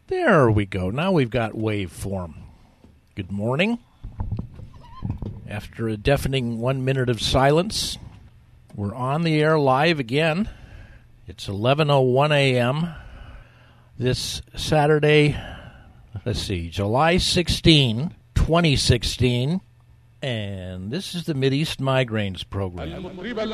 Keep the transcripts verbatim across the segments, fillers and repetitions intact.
There we go. Now we've got waveform. Good morning. After a deafening one minute of silence, we're on the air live again. It's eleven oh one a.m. this Saturday, let's see, July sixteenth, twenty sixteen. And this is the Mideast Migraines program.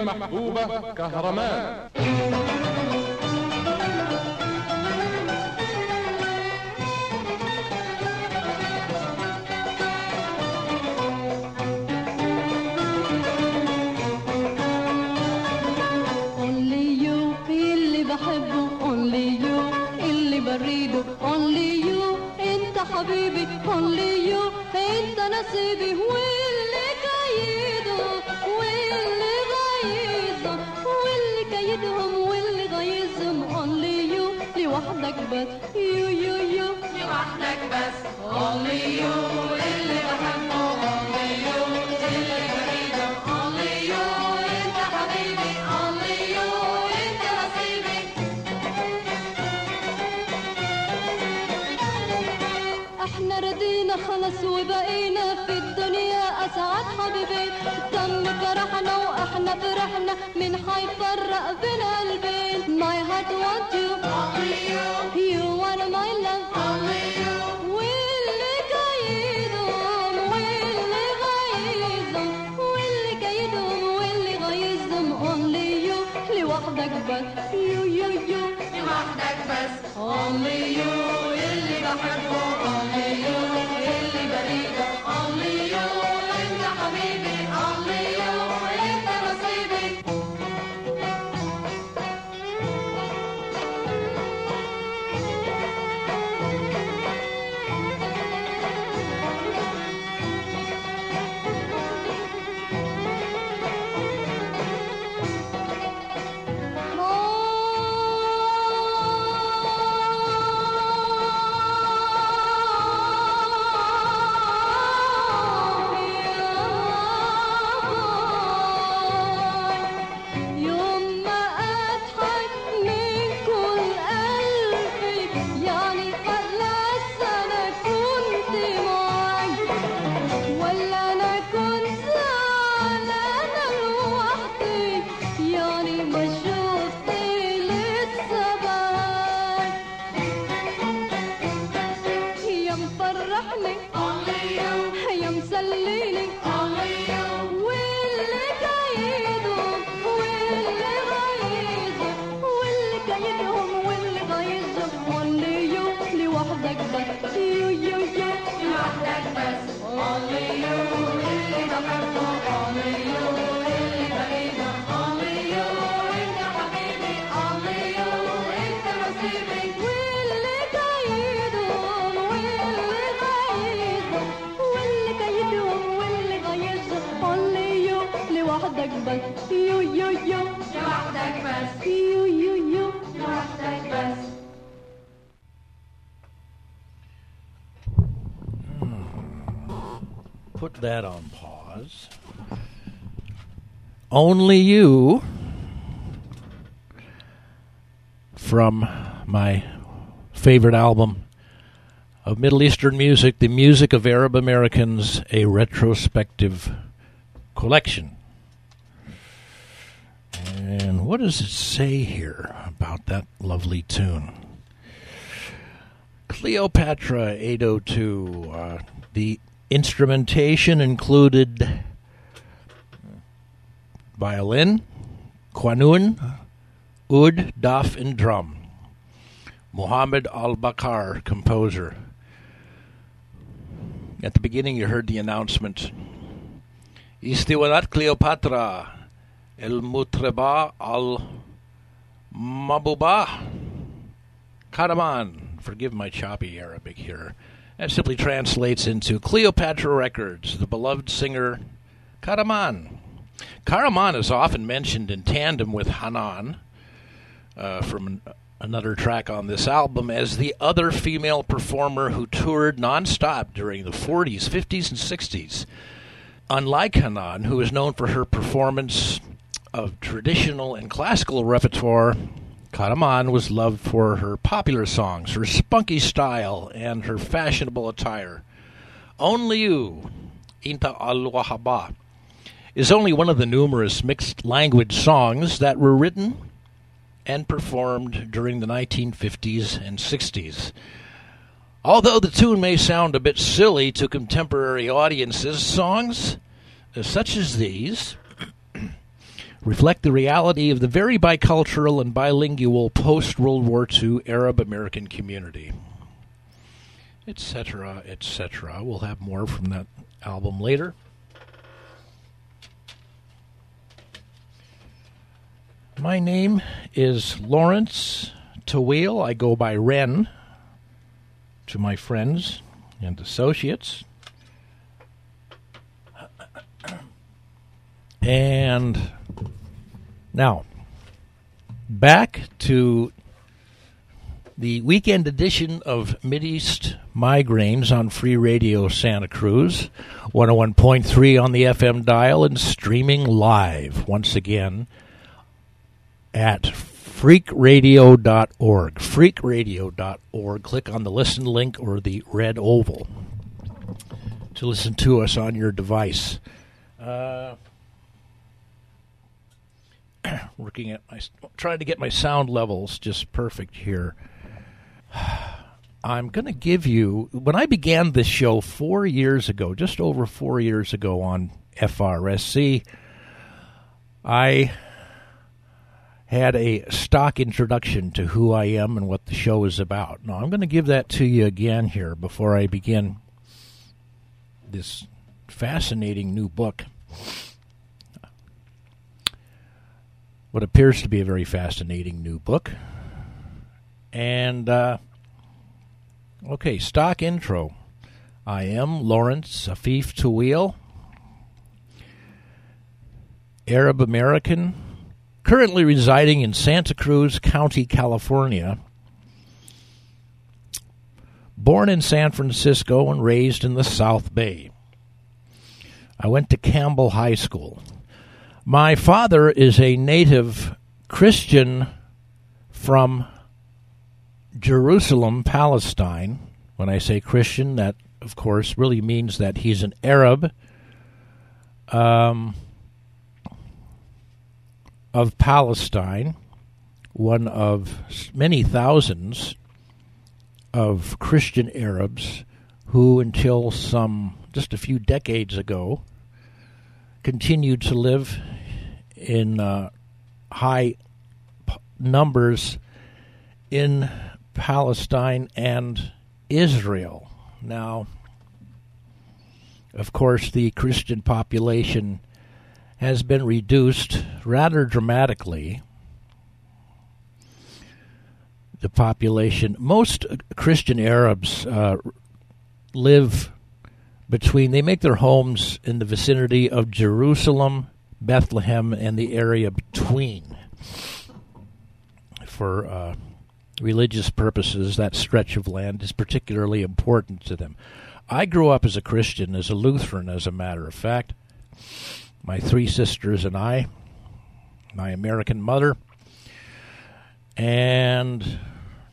Only you, انت حبيبي, only you, انت نصيبي, واللي كيده واللي غيظه واللي كيدهم واللي غيظهم, only you, لوحدك بس, you you you, لوحدك بس, only you, اللي بحبه, only you, اللي بريده, only you, انت حبيبي, only you, انت نصيبي. احنا ردينا خلص وبقينا في الدنيا اسعد حبيبين, تم فرحنا واحنا فرحنا, من حيفرق بين قلبين. My heart wants you, only you, you wanna my love, only you, واللي كيدهم واللي غيظهم واللي كيدهم واللي غيظهم, only you, لوحدك بس, you you you, لوحدك بس, only you, اللي بحبه, only you, اللي بريده, only you, انت حبيبي, only you, انت نصيبي. Put that on pause. Only You from my favorite album of Middle Eastern music, The Music of Arab Americans, a retrospective collection. And what does it say here about that lovely tune? Cleopatra eight oh two. Uh, the instrumentation included violin, quanun, oud, daf, and drum. Muhammad al-Bakar, composer. At the beginning you heard the announcement. Istiwalat Cleopatra el-Mutreba al-Mabuba Karaman. Forgive my choppy Arabic here. That simply translates into Cleopatra Records, the beloved singer Karaman. Karaman is often mentioned in tandem with Hanan uh, from an, another track on this album as the other female performer who toured nonstop during the forties, fifties, and sixties. Unlike Hanan, who is known for her performance of traditional and classical repertoire, Karaman was loved for her popular songs, her spunky style, and her fashionable attire. Only You, Inta al-Wahaba, is only one of the numerous mixed-language songs that were written and performed during the nineteen fifties and sixties. Although the tune may sound a bit silly to contemporary audiences, songs such as these reflect the reality of the very bicultural and bilingual post-World War Two Arab-American community, et cetera, et cetera. We'll have more from that album later. My name is Lawrence Tawil. I go by Ren to my friends and associates. And now, back to the weekend edition of Mideast Migraines on Free Radio Santa Cruz, one oh one point three on the F M dial and streaming live once again at freak radio dot org. freak radio dot org. Click on the listen link or the red oval to listen to us on your device. Uh... Working at my, trying to get my sound levels just perfect here. I'm going to give you, when I began this show four years ago, just over four years ago on F R S C, I had a stock introduction to who I am and what the show is about. Now, I'm going to give that to you again here before I begin this fascinating new book. What appears to be a very fascinating new book. And, uh, okay, stock intro. I am Lawrence Afif Tawil, Arab American, currently residing in Santa Cruz County, California. Born in San Francisco and raised in the South Bay. I went to Campbell High School. My father is a native Christian from Jerusalem, Palestine. When I say Christian, that, of course, really means that he's an Arab um, of Palestine, one of many thousands of Christian Arabs who, until some just a few decades ago, continued to live in uh, high p- numbers in Palestine and Israel. Now, of course, the Christian population has been reduced rather dramatically. The population, most Christian Arabs uh, live between, they make their homes in the vicinity of Jerusalem, Bethlehem, and the area between. For uh, religious purposes, that stretch of land is particularly important to them. I grew up as a Christian, as a Lutheran, as a matter of fact. My three sisters and I, my American mother, and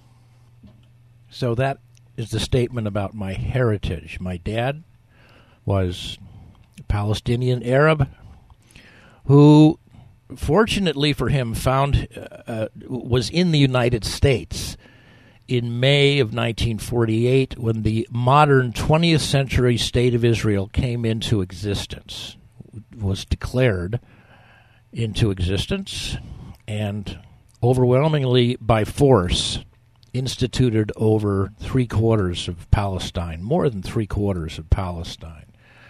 so that is the statement about my heritage. My dad was a Palestinian Arab who, fortunately for him, found uh, was in the United States in May of nineteen forty-eight when the modern twentieth century state of Israel came into existence, was declared into existence, and overwhelmingly by force instituted over three-quarters of Palestine, more than three-quarters of Palestine.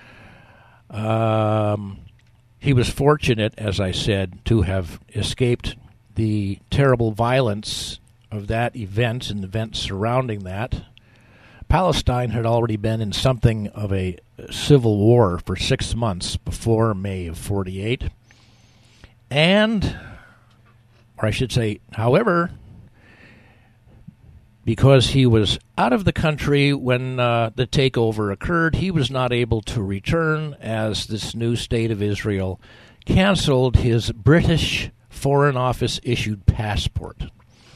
Um, he was fortunate, as I said, to have escaped the terrible violence of that event and events surrounding that. Palestine had already been in something of a civil war for six months before May of forty-eight. And, or I should say, however, because he was out of the country when uh, the takeover occurred, he was not able to return as this new state of Israel canceled his British Foreign Office-issued passport.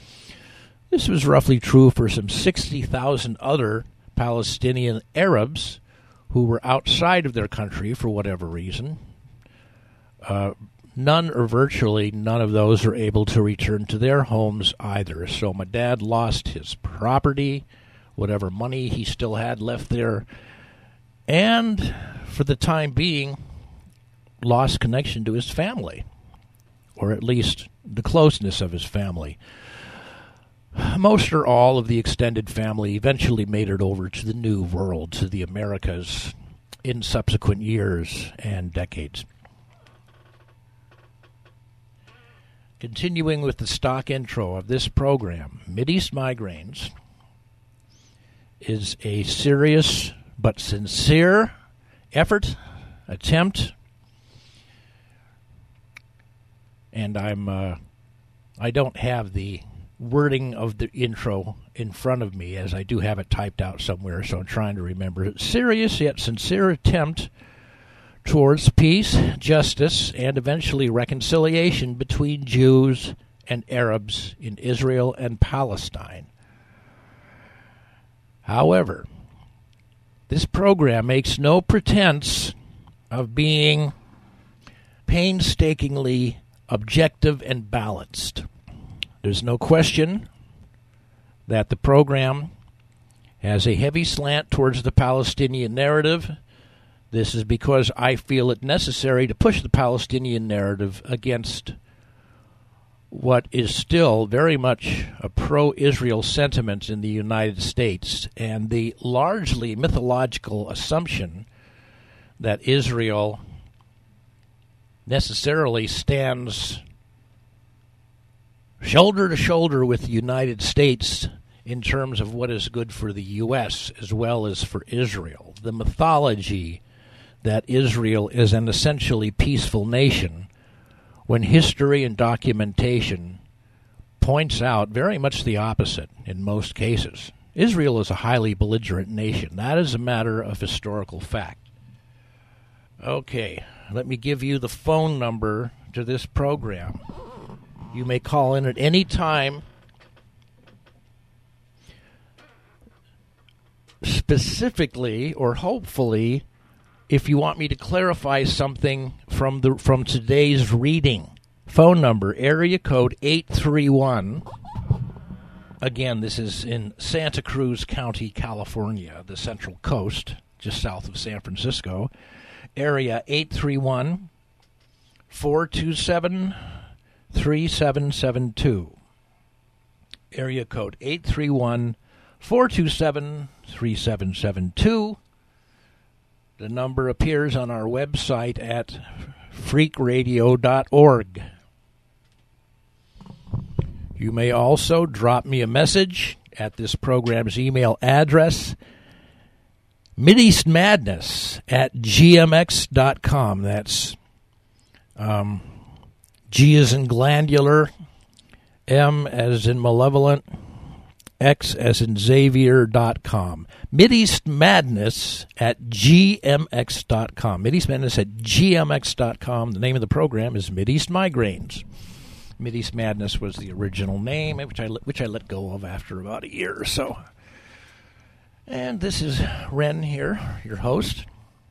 This was roughly true for some sixty thousand other Palestinian Arabs who were outside of their country for whatever reason. Uh, none or virtually none of those are able to return to their homes either. So my dad lost his property, whatever money he still had left there, and for the time being, lost connection to his family, or at least the closeness of his family. Most or all of the extended family eventually made it over to the New World, to the Americas, in subsequent years and decades. Continuing with the stock intro of this program, Mideast Migraines is a serious but sincere effort, attempt, and I'm uh, I don't have the wording of the intro in front of me, as I do have it typed out somewhere, so I'm trying to remember it. Serious yet sincere attempt towards peace, justice, and eventually reconciliation between Jews and Arabs in Israel and Palestine. However, this program makes no pretense of being painstakingly objective and balanced. There's no question that the program has a heavy slant towards the Palestinian narrative. This is because I feel it necessary to push the Palestinian narrative against what is still very much a pro-Israel sentiment in the United States, and the largely mythological assumption that Israel necessarily stands shoulder to shoulder with the United States in terms of what is good for the U S as well as for Israel. The mythology that Israel is an essentially peaceful nation, when history and documentation points out very much the opposite in most cases. Israel is a highly belligerent nation. That is a matter of historical fact. Okay, let me give you the phone number to this program. You may call in at any time, specifically or hopefully, if you want me to clarify something from the from today's reading. Phone number, area code eight three one. Again, this is in Santa Cruz County, California, the Central Coast, just south of San Francisco. Area eight three one, four two seven, three seven seven two. Area code eight three one, four two seven, three seven seven two. The number appears on our website at freak radio dot org. You may also drop me a message at this program's email address, mideastmadness at g m x dot com. That's um, G as in glandular, M as in malevolent, X as in Xavier dot com. Mideastmadness at g m x dot com. Mideastmadness at g m x dot com. The name of the program is Mideast Migraines. Mideast Madness was the original name, which I which I let go of after about a year or so. And this is Ren here, your host.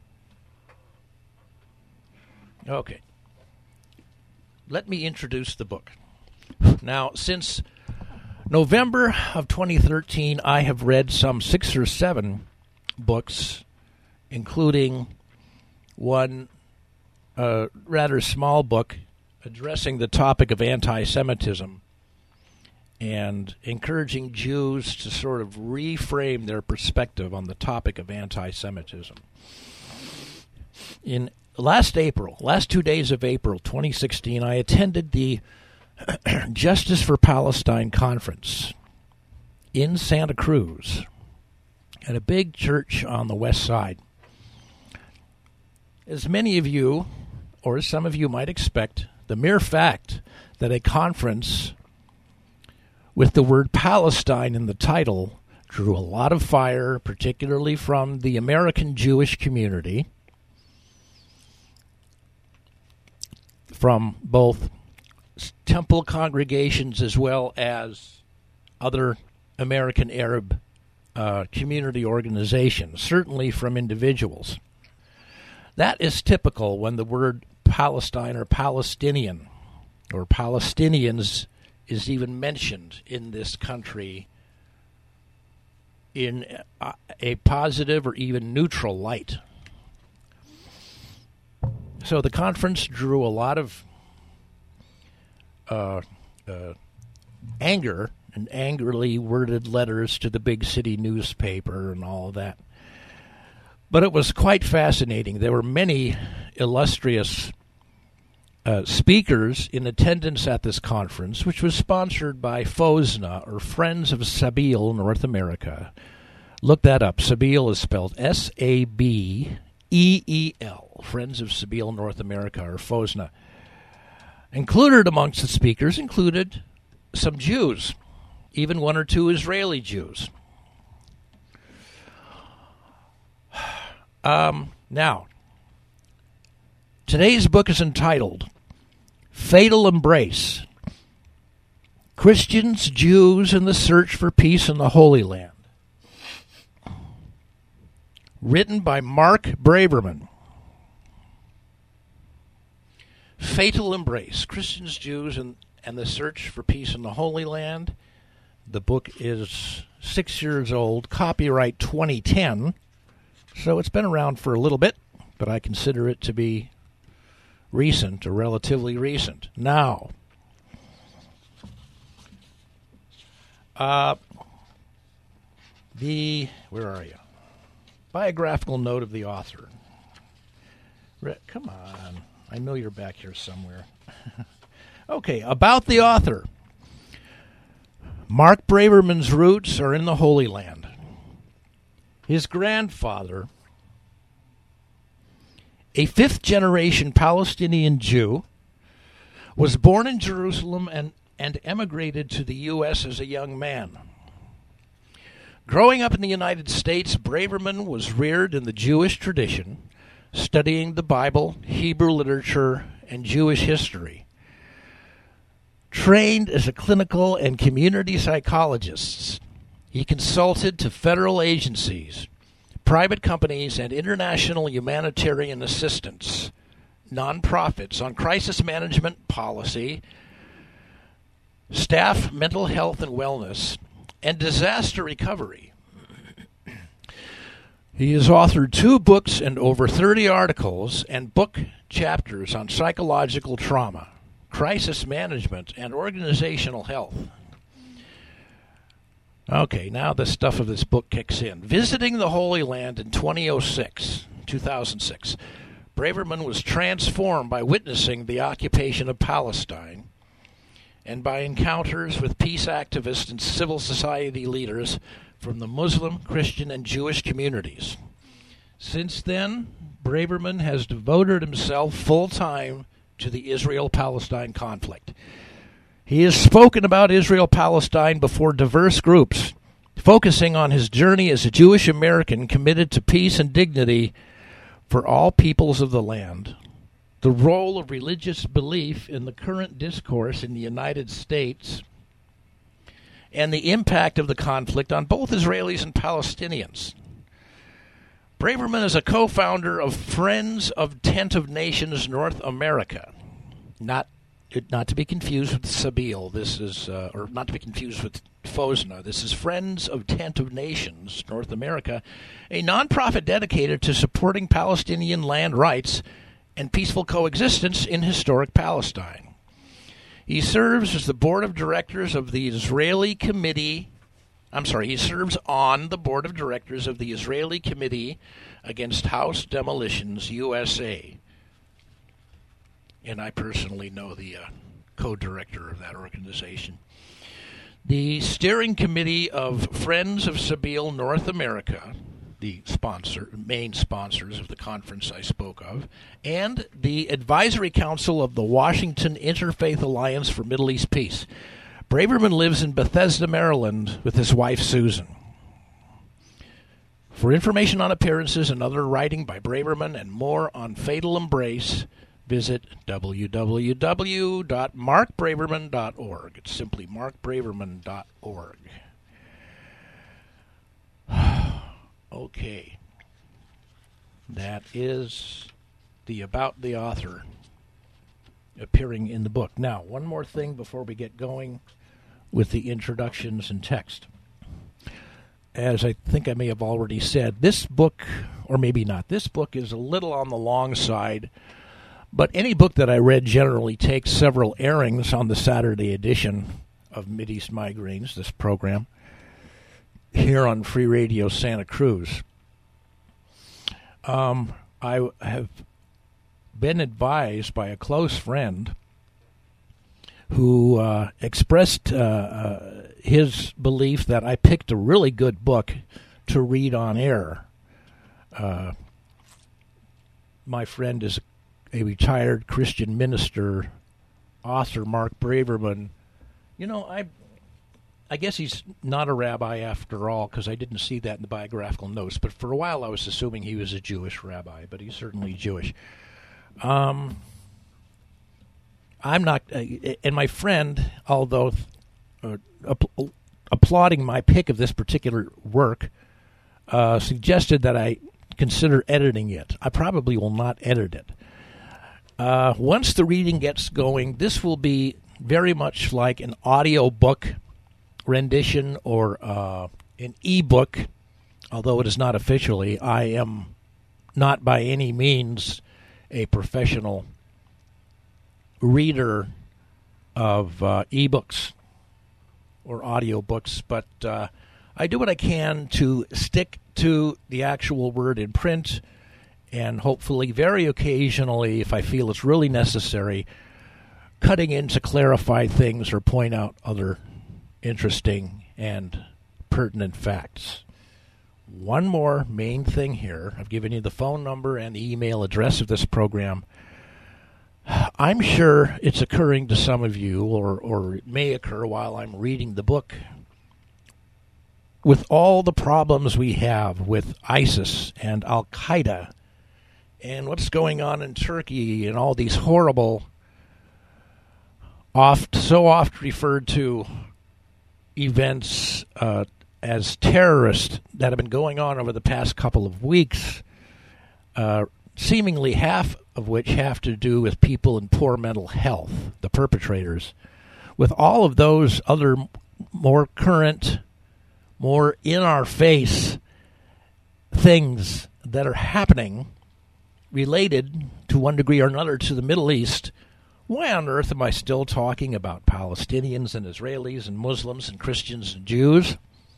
Okay. Let me introduce the book. Now, since November of twenty thirteen, I have read some six or seven books, including one uh, rather small book addressing the topic of anti-Semitism and encouraging Jews to sort of reframe their perspective on the topic of anti-Semitism. In last April, last two days of April twenty sixteen, I attended the Justice for Palestine conference in Santa Cruz at a big church on the west side. As many of you, or as some of you might expect, the mere fact that a conference with the word Palestine in the title drew a lot of fire, particularly from the American Jewish community, from both temple congregations as well as other American Arab uh, community organizations, certainly from individuals. That is typical when the word Palestine or Palestinian or Palestinians is even mentioned in this country in a, a positive or even neutral light. So the conference drew a lot of uh, uh, anger and angrily worded letters to the big city newspaper and all of that. But it was quite fascinating. There were many illustrious uh, speakers in attendance at this conference, which was sponsored by FOSNA, or Friends of Sabeel North America. Look that up. Sabeel is spelled S A B E E L, Friends of Sabeel North America, or FOSNA. Included amongst the speakers included some Jews, even one or two Israeli Jews. Um, now, today's book is entitled Fatal Embrace, Christians, Jews, and the Search for Peace in the Holy Land. Written by Mark Braverman. Fatal Embrace, Christians, Jews, and, and the Search for Peace in the Holy Land. The book is six years old, copyright twenty ten. So it's been around for a little bit, but I consider it to be recent, or relatively recent. Now, uh, the, where are you? Biographical note of the author. Re- come on, I know you're back here somewhere. Okay, about the author. Mark Braverman's roots are in the Holy Land. His grandfather, a fifth-generation Palestinian Jew, was born in Jerusalem and, and emigrated to the U S as a young man. Growing up in the United States, Braverman was reared in the Jewish tradition, studying the Bible, Hebrew literature, and Jewish history. Trained as a clinical and community psychologist, he consulted to federal agencies, private companies, and international humanitarian assistance, nonprofits on crisis management policy, staff mental health and wellness, and disaster recovery. He has authored two books and over thirty articles and book chapters on psychological trauma, crisis management, and organizational health. Okay, now the stuff of this book kicks in. Visiting the Holy Land in two thousand six, Braverman was transformed by witnessing the occupation of Palestine and by encounters with peace activists and civil society leaders from the Muslim, Christian, and Jewish communities. Since then, Braverman has devoted himself full-time to the Israel-Palestine conflict. He has spoken about Israel-Palestine before diverse groups, focusing on his journey as a Jewish American committed to peace and dignity for all peoples of the land, the role of religious belief in the current discourse in the United States, and the impact of the conflict on both Israelis and Palestinians. Braverman is a co-founder of Friends of Tent of Nations North America, not not to be confused with Sabeel. This is, uh, or not to be confused with FOSNA. This is Friends of Tent of Nations North America, a nonprofit dedicated to supporting Palestinian land rights and peaceful coexistence in historic Palestine. He serves as the board of directors of the Israeli Committee. I'm sorry, he serves on the board of directors of the Israeli Committee Against House Demolitions U S A. And I personally know the uh, co-director of that organization. The steering committee of Friends of Sabeel North America, the sponsor, main sponsors of the conference I spoke of, and the advisory council of the Washington Interfaith Alliance for Middle East Peace. Braverman lives in Bethesda, Maryland, with his wife, Susan. For information on appearances and other writing by Braverman and more on Fatal Embrace, visit w w w dot mark braverman dot org. It's simply mark braverman dot org. Okay. That is the about the author appearing in the book. Now, one more thing before we get going with the introductions and text. As I think I may have already said, this book, or maybe not, this book is a little on the long side, but any book that I read generally takes several airings on the Saturday edition of Mideast Migraines, this program, here on Free Radio Santa Cruz. Um, I have been advised by a close friend who uh, expressed uh, uh, his belief that I picked a really good book to read on air. Uh, my friend is a retired Christian minister, author Mark Braverman. You know, I I guess he's not a rabbi after all, because I didn't see that in the biographical notes, but for a while I was assuming he was a Jewish rabbi, but he's certainly Jewish. Um, I'm not, uh, and my friend, although uh, app- applauding my pick of this particular work, uh, suggested that I consider editing it. I probably will not edit it. Uh, once the reading gets going, this will be very much like an audio book rendition or uh, an e-book, although it is not officially. I am not by any means a professional reader of uh, e-books or audiobooks, but uh, I do what I can to stick to the actual word in print, and hopefully very occasionally, if I feel it's really necessary, cutting in to clarify things or point out other interesting and pertinent facts. One more main thing here. I've given you the phone number and the email address of this program. I'm sure it's occurring to some of you, or, or it may occur while I'm reading the book. With all the problems we have with ISIS and Al-Qaeda and what's going on in Turkey and all these horrible, oft so oft referred to events uh, as terrorist that have been going on over the past couple of weeks, uh, seemingly half of which have to do with people in poor mental health, the perpetrators. With all of those other more current, more in-our-face things that are happening related to one degree or another to the Middle East, why on earth am I still talking about Palestinians and Israelis and Muslims and Christians and Jews?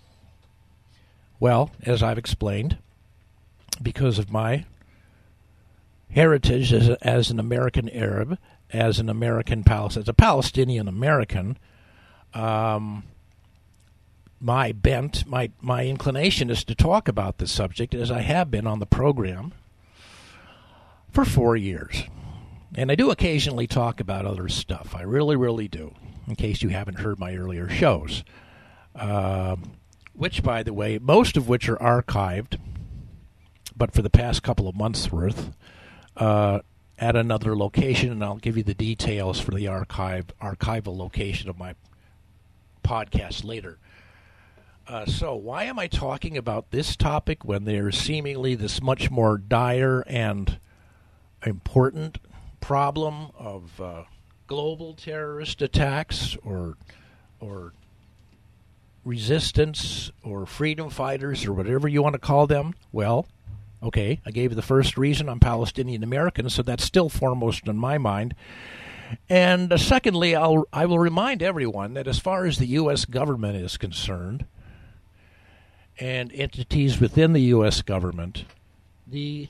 Well, as I've explained, because of my heritage as, a, as an American Arab, as an American Palestinian, as a Palestinian American, um, my bent, my, my inclination is to talk about this subject, as I have been on the program for four years. And I do occasionally talk about other stuff. I really, really do, in case you haven't heard my earlier shows. Uh, which, by the way, most of which are archived, but for the past couple of months' worth, uh, at another location, and I'll give you the details for the archive archival location of my podcast later. Uh, so why am I talking about this topic when there's seemingly this much more dire and important problem of uh, global terrorist attacks or or resistance or freedom fighters or whatever you want to call them? Well, okay, I gave you the first reason. I'm Palestinian American, so that's still foremost in my mind. And uh, secondly, I'll I will remind everyone that as far as the U S government is concerned and entities within the U S government, the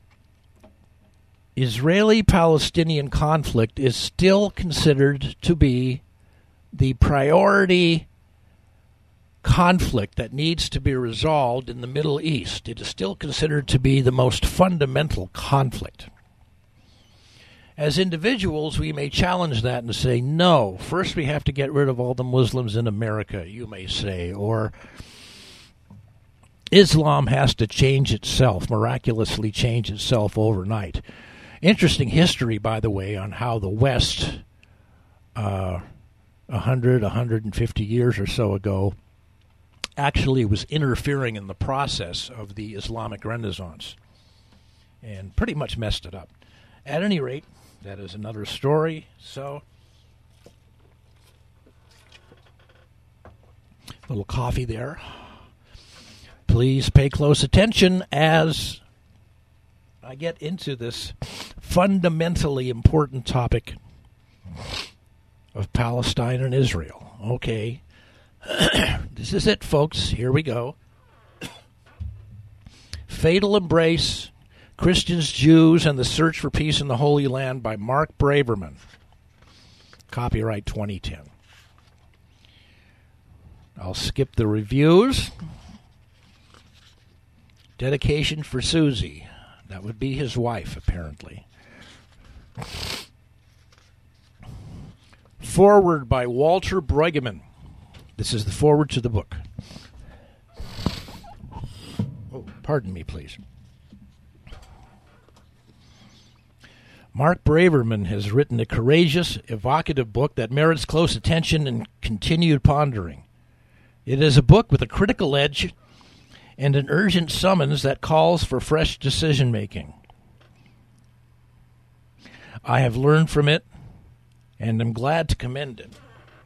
Israeli-Palestinian conflict is still considered to be the priority conflict that needs to be resolved in the Middle East. It is still considered to be the most fundamental conflict. As individuals, we may challenge that and say, no, first we have to get rid of all the Muslims in America, you may say, or Islam has to change itself, miraculously change itself overnight. Interesting history, by the way, on how the West, uh, one hundred, one hundred fifty years or so ago, actually was interfering in the process of the Islamic Renaissance and pretty much messed it up. At any rate, that is another story. So, a little coffee there. Please pay close attention as I get into this fundamentally important topic of Palestine and Israel. Okay. This is it, folks. Here we go. Fatal Embrace, Christians, Jews, and the Search for Peace in the Holy Land by Mark Braverman. Copyright twenty ten. I'll skip the reviews. Dedication for Susie. That would be his wife, apparently. Foreword by Walter Brueggemann. This is the foreword to the book. Oh, pardon me, please. Mark Braverman has written a courageous, evocative book that merits close attention and continued pondering. It is a book with a critical edge and an urgent summons that calls for fresh decision-making. I have learned from it, and am glad to commend it.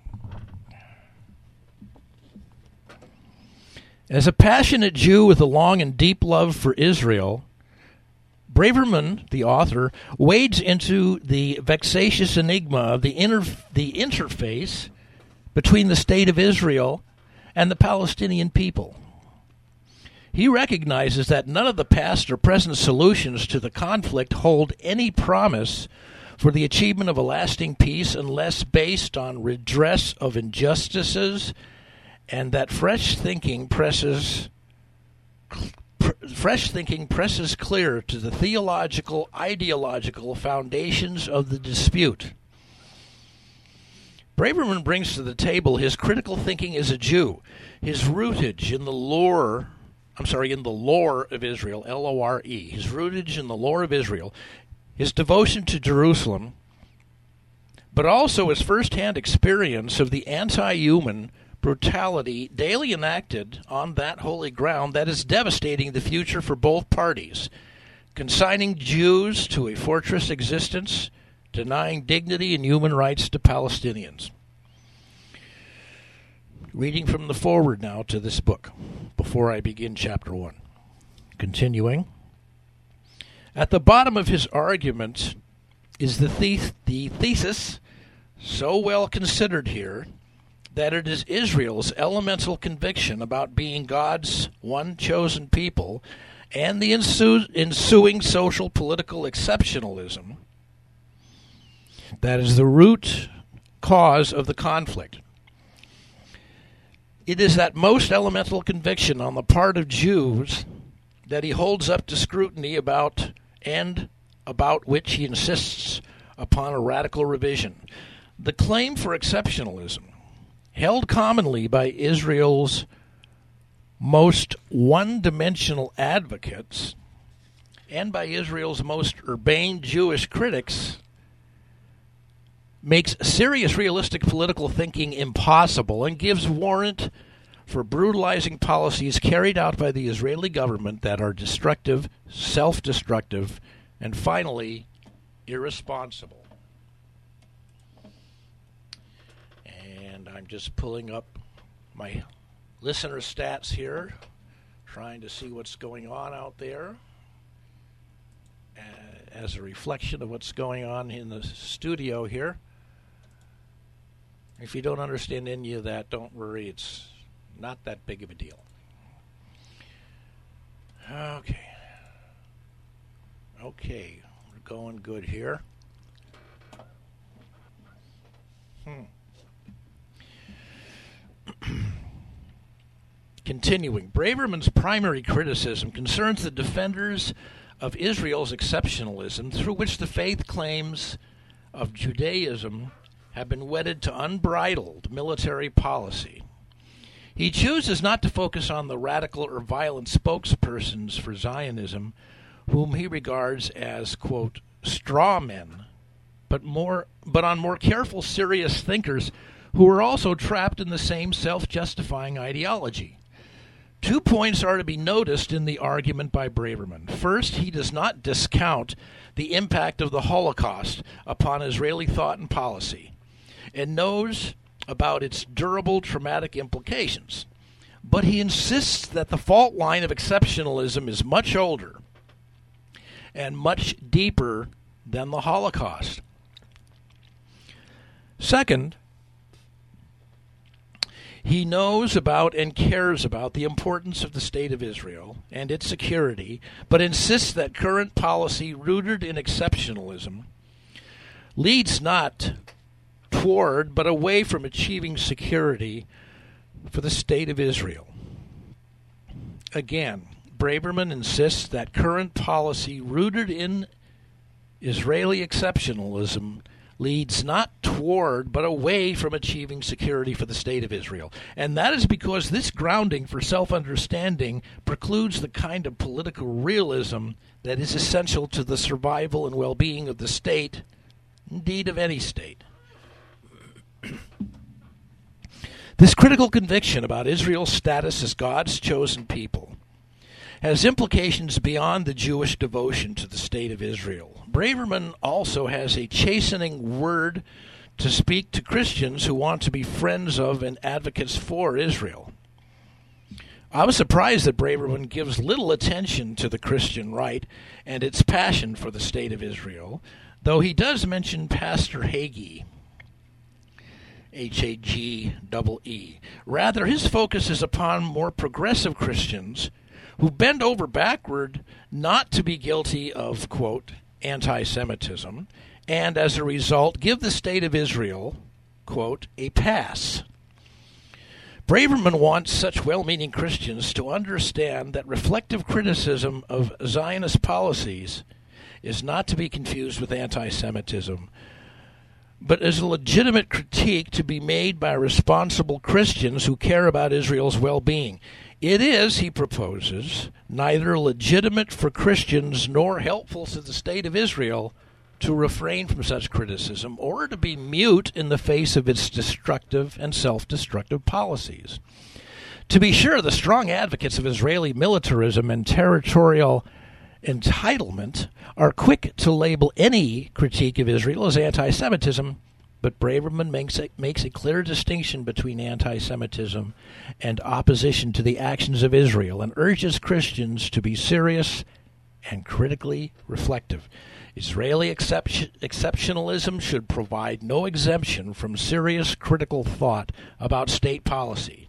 As a passionate Jew with a long and deep love for Israel, Braverman, the author, wades into the vexatious enigma of the, inter- the interface between the State of Israel and the Palestinian people. He recognizes that none of the past or present solutions to the conflict hold any promise for the achievement of a lasting peace unless based on redress of injustices, and that fresh thinking presses pr- fresh thinking presses clear to the theological, ideological foundations of the dispute. Braverman brings to the table his critical thinking as a Jew, his rootage in the lore, I'm sorry, in the lore of Israel, L O R E, his rootage in the lore of Israel, his devotion to Jerusalem, but also his first-hand experience of the anti-human brutality daily enacted on that holy ground that is devastating the future for both parties, consigning Jews to a fortress existence, denying dignity and human rights to Palestinians. Reading from the foreword now to this book, before I begin chapter one. Continuing. At the bottom of his argument is the, the- the thesis, so well considered here, that it is Israel's elemental conviction about being God's one chosen people and the ensu- ensuing social political exceptionalism that is the root cause of the conflict. It is that most elemental conviction on the part of Jews that he holds up to scrutiny about and about which he insists upon a radical revision. The claim for exceptionalism, held commonly by Israel's most one-dimensional advocates and by Israel's most urbane Jewish critics, makes serious realistic political thinking impossible and gives warrant for brutalizing policies carried out by the Israeli government that are destructive, self-destructive, and finally, irresponsible. And I'm just pulling up my listener stats here, trying to see what's going on out there uh, as a reflection of what's going on in the studio here. If you don't understand any of that, don't worry. It's not that big of a deal. Okay. Okay. We're going good here. Hmm. Continuing. Braverman's primary criticism concerns the defenders of Israel's exceptionalism, through which the faith claims of Judaism have been wedded to unbridled military policy. He chooses not to focus on the radical or violent spokespersons for Zionism, whom he regards as, quote, straw men, but more, but on more careful, serious thinkers who are also trapped in the same self-justifying ideology. Two points are to be noticed in the argument by Braverman. First, he does not discount the impact of the Holocaust upon Israeli thought and policy, and knows about its durable traumatic implications. But he insists that the fault line of exceptionalism is much older and much deeper than the Holocaust. Second, he knows about and cares about the importance of the State of Israel and its security, but insists that current policy rooted in exceptionalism leads not toward but away from achieving security for the State of Israel. Again, Braverman insists that current policy rooted in Israeli exceptionalism leads not toward but away from achieving security for the State of Israel. And that is because this grounding for self-understanding precludes the kind of political realism that is essential to the survival and well-being of the state, indeed of any state. This critical conviction about Israel's status as God's chosen people has implications beyond the Jewish devotion to the State of Israel. Braverman also has a chastening word to speak to Christians who want to be friends of and advocates for Israel. I was surprised that Braverman gives little attention to the Christian right and its passion for the State of Israel, though he does mention Pastor Hagee, H A G E E. Rather, his focus is upon more progressive Christians who bend over backward not to be guilty of, quote, anti-Semitism, and as a result give the State of Israel, quote, a pass. Braverman wants such well-meaning Christians to understand that reflective criticism of Zionist policies is not to be confused with anti-Semitism, but is a legitimate critique to be made by responsible Christians who care about Israel's well-being. It is, he proposes, neither legitimate for Christians nor helpful to the State of Israel to refrain from such criticism or to be mute in the face of its destructive and self-destructive policies. To be sure, the strong advocates of Israeli militarism and territorial entitlement are quick to label any critique of Israel as anti-Semitism, but Braverman makes a, makes a clear distinction between anti-Semitism and opposition to the actions of Israel and urges Christians to be serious and critically reflective. Israeli exception, exceptionalism should provide no exemption from serious critical thought about state policy.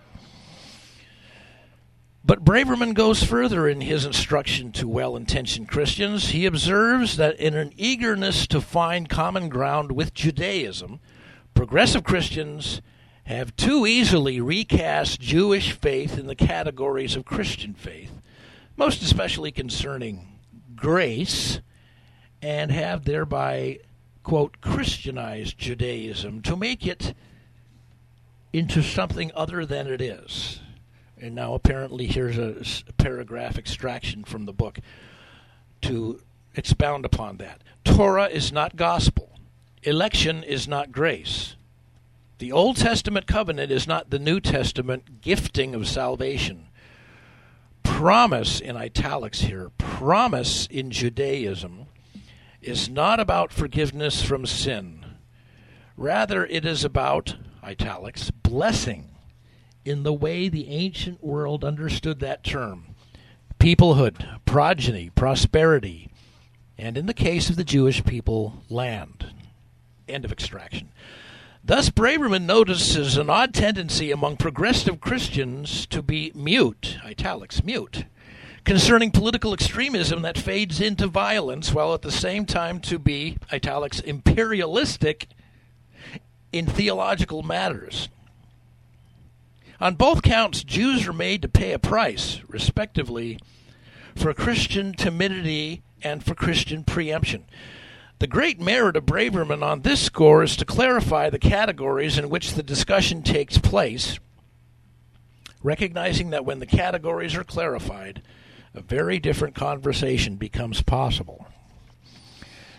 But Braverman goes further in his instruction to well-intentioned Christians. He observes that in an eagerness to find common ground with Judaism, progressive Christians have too easily recast Jewish faith in the categories of Christian faith, most especially concerning grace, and have thereby, quote, Christianized Judaism to make it into something other than it is. And now apparently here's a paragraph extraction from the book to expound upon that. Torah is not gospel. Election is not grace. The Old Testament covenant is not the New Testament gifting of salvation. Promise, in italics here, promise in Judaism is not about forgiveness from sin. Rather, it is about, italics, blessing in the way the ancient world understood that term. Peoplehood, progeny, prosperity, and in the case of the Jewish people, land. End of extraction. Thus, Braverman notices an odd tendency among progressive Christians to be mute, italics, mute, concerning political extremism that fades into violence, while at the same time to be, italics, imperialistic in theological matters. On both counts, Jews are made to pay a price, respectively, for Christian timidity and for Christian preemption. The great merit of Braverman on this score is to clarify the categories in which the discussion takes place, recognizing that when the categories are clarified, a very different conversation becomes possible.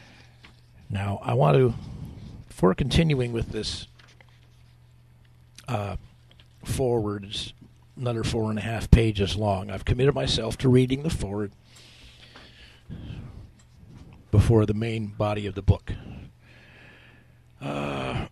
Now, I want to, before continuing with this uh, forward, it's another four and a half pages long. I've committed myself to reading the forward before the main body of the book. Uh,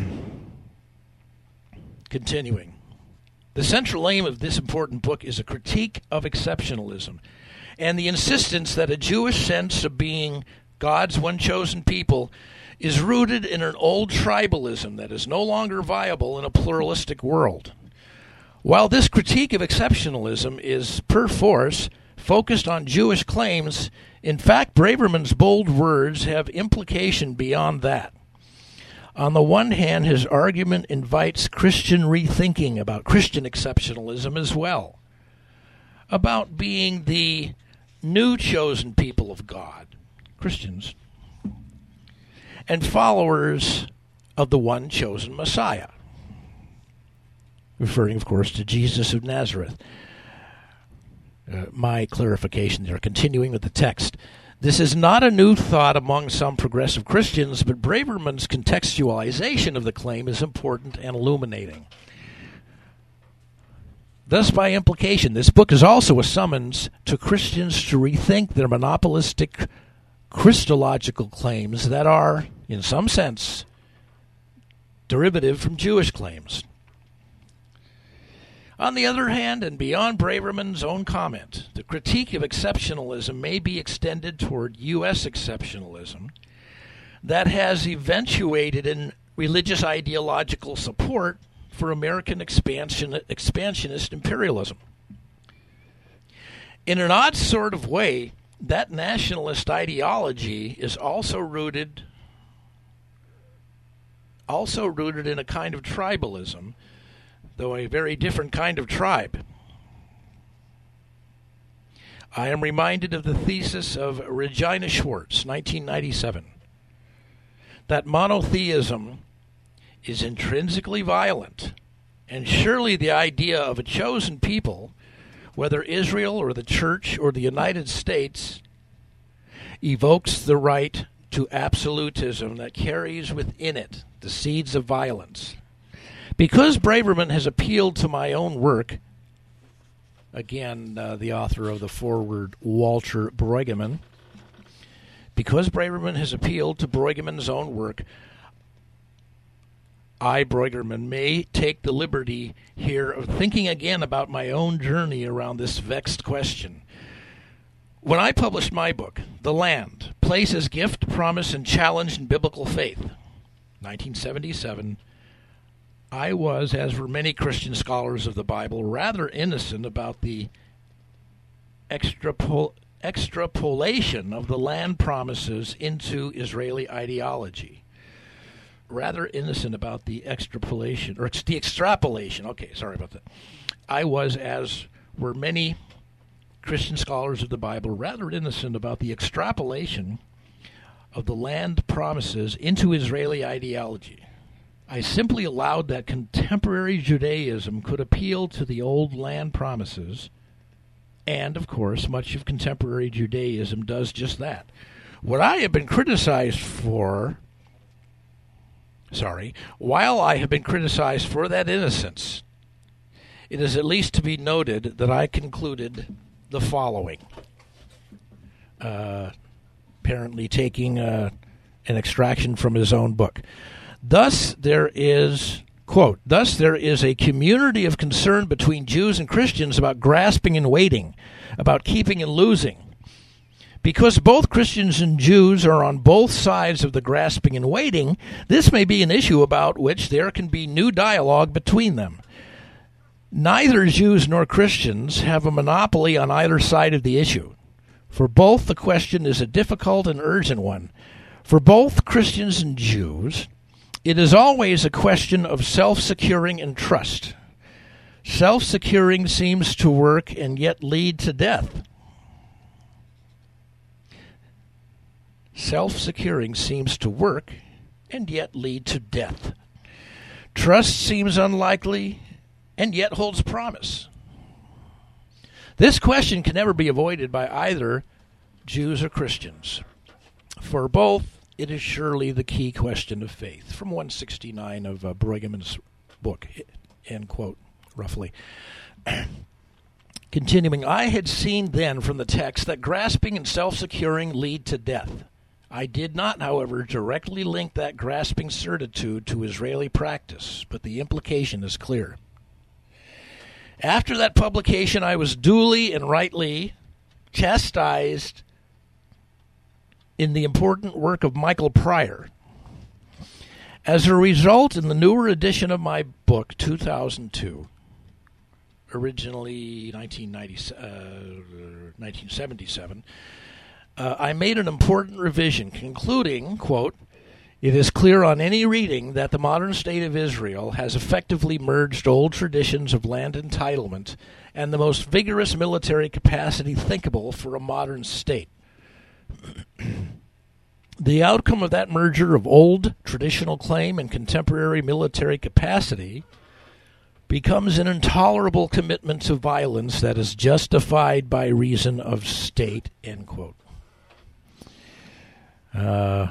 continuing. The central aim of this important book is a critique of exceptionalism and the insistence that a Jewish sense of being God's one chosen people is rooted in an old tribalism that is no longer viable in a pluralistic world. While this critique of exceptionalism is perforce focused on Jewish claims, in fact, Braverman's bold words have implication beyond that. On the one hand, his argument invites Christian rethinking about Christian exceptionalism as well, about being the new chosen people of God, Christians, and followers of the one chosen Messiah, referring, of course, to Jesus of Nazareth. Uh, my clarification there, continuing with the text. This is not a new thought among some progressive Christians, but Braverman's contextualization of the claim is important and illuminating. Thus, by implication, this book is also a summons to Christians to rethink their monopolistic Christological claims that are, in some sense, derivative from Jewish claims. On the other hand, and beyond Braverman's own comment, the critique of exceptionalism may be extended toward U S exceptionalism that has eventuated in religious ideological support for American expansion, expansionist imperialism. In an odd sort of way, that nationalist ideology is also rooted, also rooted in a kind of tribalism, though a very different kind of tribe. I am reminded of the thesis of Regina Schwartz, nineteen ninety-seven, that monotheism is intrinsically violent, and surely the idea of a chosen people, whether Israel or the Church or the United States, evokes the right to absolutism that carries within it the seeds of violence. Because Braverman has appealed to my own work, again, uh, the author of the foreword, Walter Brueggemann, because Braverman has appealed to Brueggemann's own work, I, Brueggemann, may take the liberty here of thinking again about my own journey around this vexed question. When I published my book, The Land, Place as Gift, Promise, and Challenge in Biblical Faith, nineteen seventy-seven, I was, as were many Christian scholars of the Bible, rather innocent about the extrapol- extrapolation of the land promises into Israeli ideology. Rather innocent about the extrapolation, or the extrapolation. Okay, sorry about that. I was, as were many Christian scholars of the Bible, rather innocent about the extrapolation of the land promises into Israeli ideology. I simply allowed that contemporary Judaism could appeal to the old land promises, and, of course, much of contemporary Judaism does just that. What I have been criticized for, sorry, while I have been criticized for that innocence, it is at least to be noted that I concluded the following, uh, apparently taking uh, an extraction from his own book. Thus there is, quote, thus there is a community of concern between Jews and Christians about grasping and waiting, about keeping and losing. Because both Christians and Jews are on both sides of the grasping and waiting, this may be an issue about which there can be new dialogue between them. Neither Jews nor Christians have a monopoly on either side of the issue. For both, the question is a difficult and urgent one. For both Christians and Jews, it is always a question of self-securing and trust. Self-securing seems to work and yet lead to death. Self-securing seems to work and yet lead to death. Trust seems unlikely and yet holds promise. This question can never be avoided by either Jews or Christians. For both, it is surely the key question of faith. From one sixty-nine of uh, Brueggemann's book, end quote, roughly. Continuing, I had seen then from the text that grasping and self-securing lead to death. I did not, however, directly link that grasping certitude to Israeli practice, but the implication is clear. After that publication, I was duly and rightly chastised in the important work of Michael Pryor. As a result, in the newer edition of my book, two thousand two, originally nineteen ninety, uh, nineteen seventy-seven, uh, I made an important revision, concluding, quote, "It is clear on any reading that the modern state of Israel has effectively merged old traditions of land entitlement and the most vigorous military capacity thinkable for a modern state. The outcome of that merger of old traditional claim and contemporary military capacity becomes an intolerable commitment to violence that is justified by reason of state," end quote. Uh,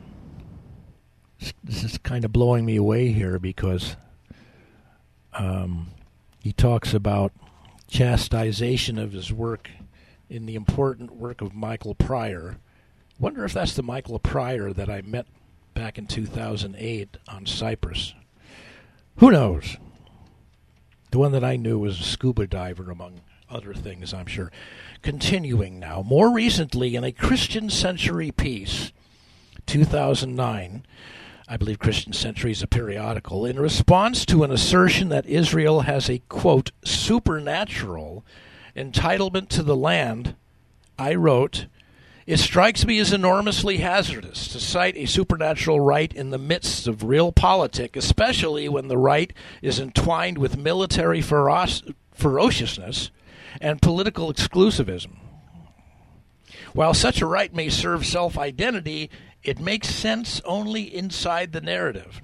this is kind of blowing me away here because um, he talks about chastisation of his work in the important work of Michael Pryor. Wonder if that's the Michael Pryor that I met back in two thousand eight on Cyprus. Who knows? The one that I knew was a scuba diver, among other things, I'm sure. Continuing now. More recently, in a Christian Century piece, two thousand nine, I believe Christian Century is a periodical, in response to an assertion that Israel has a, quote, supernatural entitlement to the land, I wrote, "It strikes me as enormously hazardous to cite a supernatural right in the midst of real politic, especially when the right is entwined with military feroc- ferociousness and political exclusivism. While such a right may serve self-identity, it makes sense only inside the narrative.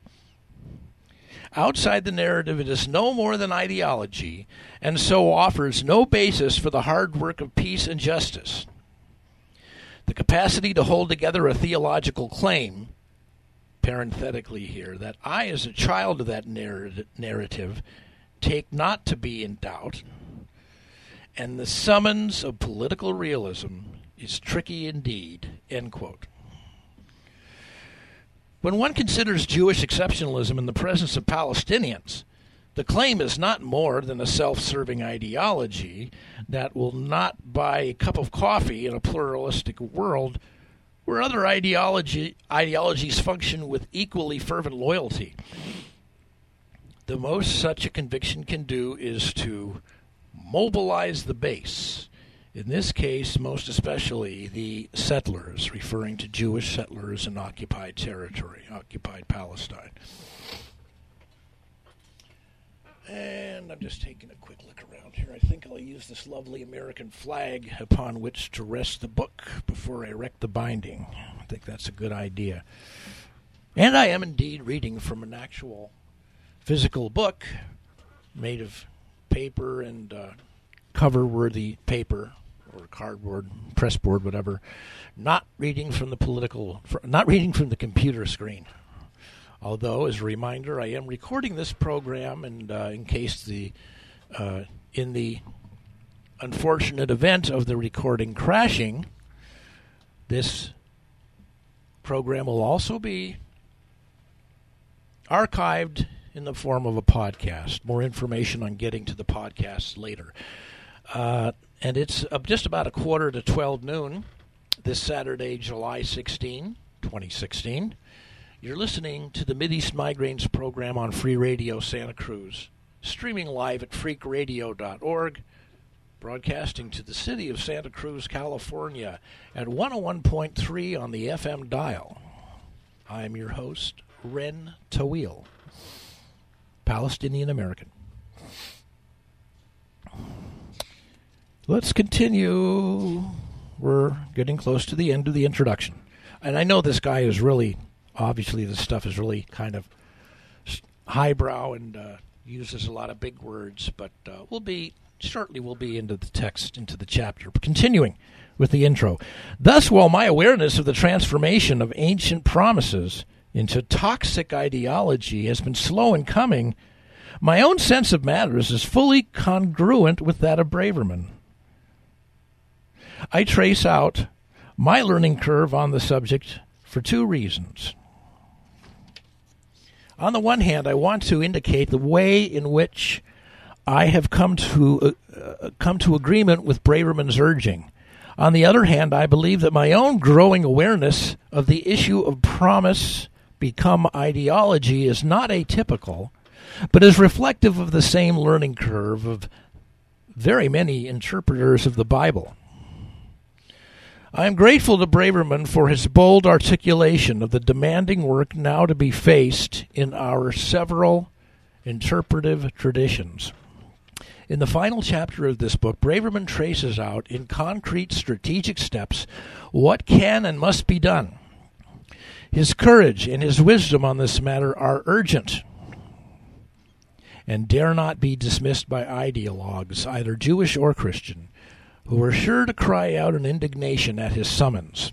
Outside the narrative, it is no more than ideology, and so offers no basis for the hard work of peace and justice. The capacity to hold together a theological claim," parenthetically here, "that I, as a child of that narr- narrative, take not to be in doubt, and the summons of political realism is tricky indeed," end quote. When one considers Jewish exceptionalism in the presence of Palestinians, the claim is not more than a self-serving ideology that will not buy a cup of coffee in a pluralistic world where other ideology, ideologies function with equally fervent loyalty. The most such a conviction can do is to mobilize the base, in this case, most especially the settlers, referring to Jewish settlers in occupied territory, occupied Palestine. And I'm just taking a quick look around here. I think I'll use this lovely American flag upon which to rest the book before I wreck the binding. I think that's a good idea. And I am indeed reading from an actual physical book made of paper and uh, cover-worthy paper or cardboard, pressboard, whatever. Not reading from the political, not reading from the computer screen. Although, as a reminder, I am recording this program, and uh, in case the, uh, in the unfortunate event of the recording crashing, this program will also be archived in the form of a podcast. More information on getting to the podcast later. Uh, and it's uh, just about a quarter to twelve noon this Saturday, July sixteenth, twenty sixteen. You're listening to the Mideast Migraines program on Free Radio Santa Cruz, streaming live at freak radio dot org, broadcasting to the city of Santa Cruz, California, at one oh one point three on the F M dial. I'm your host, Ren Tawil, Palestinian American. Let's continue. We're getting close to the end of the introduction. And I know this guy is really, obviously this stuff is really kind of highbrow and uh, uses a lot of big words, but uh, we'll be, shortly we'll be into the text, into the chapter. But continuing, with the intro. Thus, while my awareness of the transformation of ancient promises into toxic ideology has been slow in coming, my own sense of matters is fully congruent with that of Braverman. I trace out my learning curve on the subject for two reasons. On the one hand, I want to indicate the way in which I have come to uh, come to agreement with Braverman's urging. On the other hand, I believe that my own growing awareness of the issue of promise become ideology is not atypical, but is reflective of the same learning curve of very many interpreters of the Bible. I am grateful to Braverman for his bold articulation of the demanding work now to be faced in our several interpretive traditions. In the final chapter of this book, Braverman traces out in concrete strategic steps what can and must be done. His courage and his wisdom on this matter are urgent and dare not be dismissed by ideologues, either Jewish or Christian, who are sure to cry out in indignation at his summons.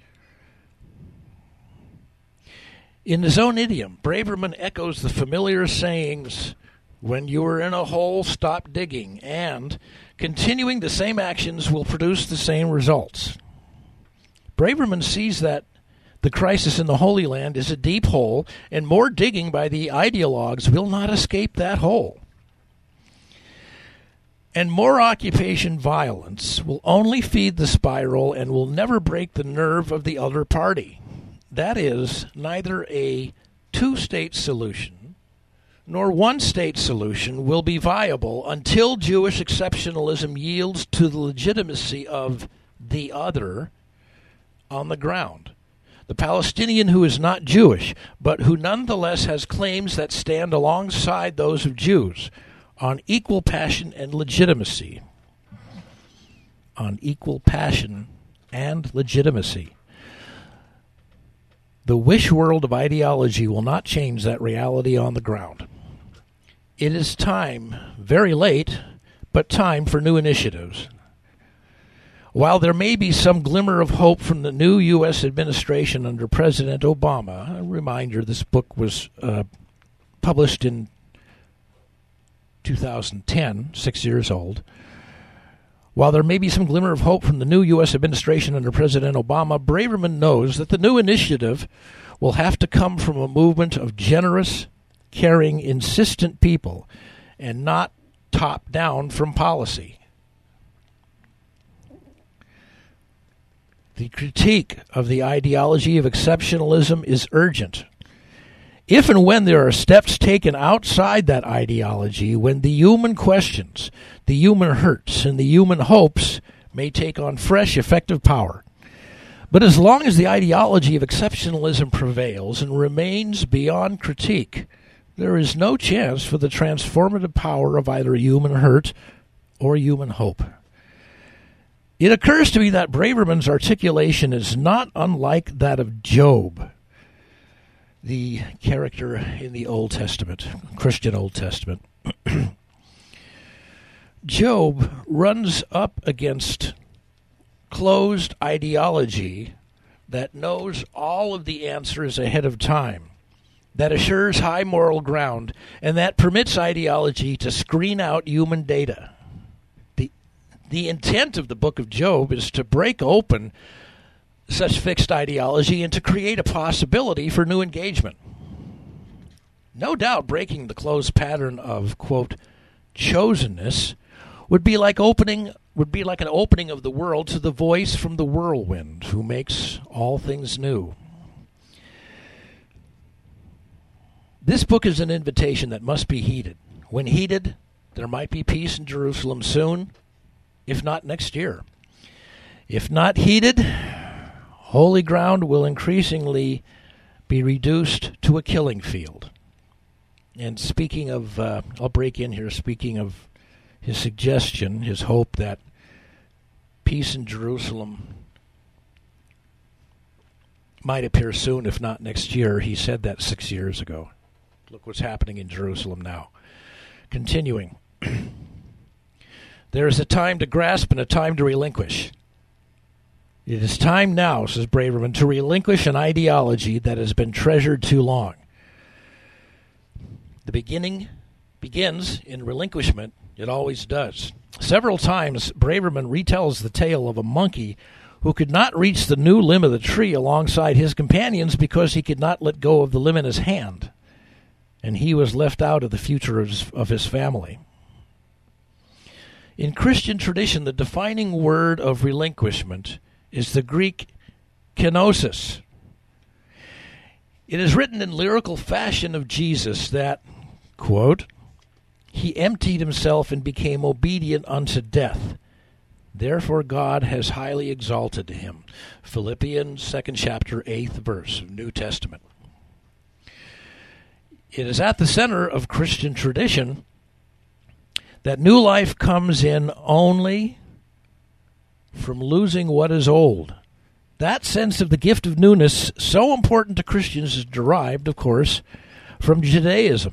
In his own idiom, Braverman echoes the familiar sayings, "When you are in a hole, stop digging," and continuing the same actions will produce the same results. Braverman sees that the crisis in the Holy Land is a deep hole, and more digging by the ideologues will not escape that hole. And more occupation violence will only feed the spiral and will never break the nerve of the other party. That is, neither a two-state solution nor one-state solution will be viable until Jewish exceptionalism yields to the legitimacy of the other on the ground. The Palestinian who is not Jewish, but who nonetheless has claims that stand alongside those of Jews on equal passion and legitimacy. On equal passion and legitimacy. The wish world of ideology will not change that reality on the ground. It is time, very late, but time for new initiatives. While there may be some glimmer of hope from the new U S administration under President Obama, a reminder, this book was uh, published in two thousand ten, six years old. While there may be some glimmer of hope from the new U S administration under President Obama, Braverman knows that the new initiative will have to come from a movement of generous, caring, insistent people, and not top-down from policy. The critique of the ideology of exceptionalism is urgent. If and when there are steps taken outside that ideology, when the human questions, the human hurts, and the human hopes may take on fresh, effective power. But as long as the ideology of exceptionalism prevails and remains beyond critique, there is no chance for the transformative power of either human hurt or human hope. It occurs to me that Braverman's articulation is not unlike that of Job, the character in the Old Testament, Christian Old Testament. Job runs up against closed ideology that knows all of the answers ahead of time, that assures high moral ground, and that permits ideology to screen out human data. The, the intent of the book of Job is to break open such fixed ideology and to create a possibility for new engagement. No doubt breaking the closed pattern of, quote, chosenness would be like opening would be like an opening of the world to the voice from the whirlwind who makes all things new. This book is an invitation that must be heeded. When heeded, there might be peace in Jerusalem soon, if not next year. If not heeded, holy ground will increasingly be reduced to a killing field. And speaking of, uh, I'll break in here, speaking of his suggestion, his hope that peace in Jerusalem might appear soon, if not next year. He said that six years ago. Look what's happening in Jerusalem now. Continuing. There is a time to grasp and a time to relinquish. It is time now, says Braverman, to relinquish an ideology that has been treasured too long. The beginning begins in relinquishment. It always does. Several times, Braverman retells the tale of a monkey who could not reach the new limb of the tree alongside his companions because he could not let go of the limb in his hand, and he was left out of the future of his, of his family. In Christian tradition, the defining word of relinquishment is the Greek kenosis. It is written in lyrical fashion of Jesus that, quote, he emptied himself and became obedient unto death. Therefore God has highly exalted him. Philippians second chapter, eighth verse of New Testament. It is at the center of Christian tradition that new life comes in only from losing what is old. That sense of the gift of newness, so important to Christians, is derived, of course, from Judaism.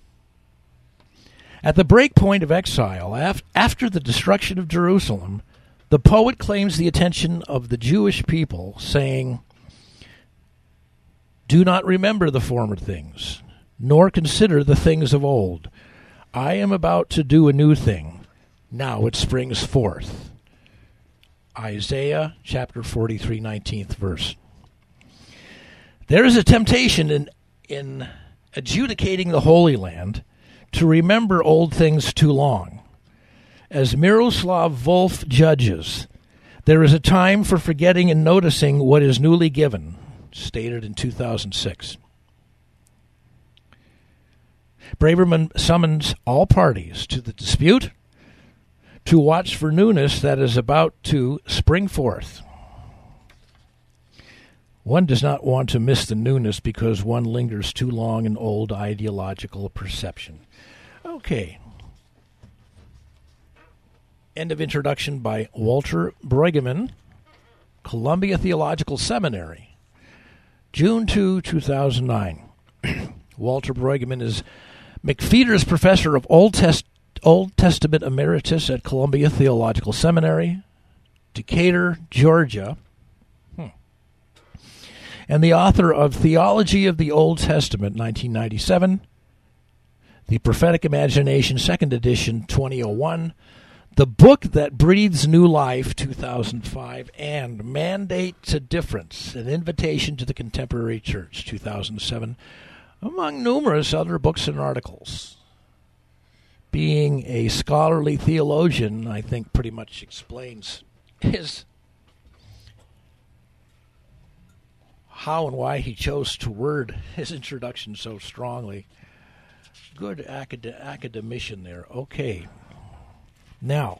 At the breakpoint of exile, af- after the destruction of Jerusalem, the poet claims the attention of the Jewish people, saying, do not remember the former things, nor consider the things of old. I am about to do a new thing. Now it springs forth. Isaiah chapter forty-three, nineteenth verse. There is a temptation in, in adjudicating the Holy Land to remember old things too long. As Miroslav Volf judges, there is a time for forgetting and noticing what is newly given, stated in two thousand six. Braverman summons all parties to the dispute to watch for newness that is about to spring forth. One does not want to miss the newness because one lingers too long in old ideological perception. Okay. End of introduction by Walter Brueggemann, Columbia Theological Seminary, June second, two thousand nine. Walter Brueggemann is McPheeters Professor of Old, Test- Old Testament Emeritus at Columbia Theological Seminary, Decatur, Georgia, hmm. and the author of Theology of the Old Testament, nineteen ninety-seven, The Prophetic Imagination, second edition, twenty oh one, The Book That Breathes New Life, two thousand five, and Mandate to Difference, An Invitation to the Contemporary Church, two thousand seven, among numerous other books and articles. Being a scholarly theologian, I think pretty much explains his how and why he chose to word his introduction so strongly. Good acad- academician there. Okay. Now,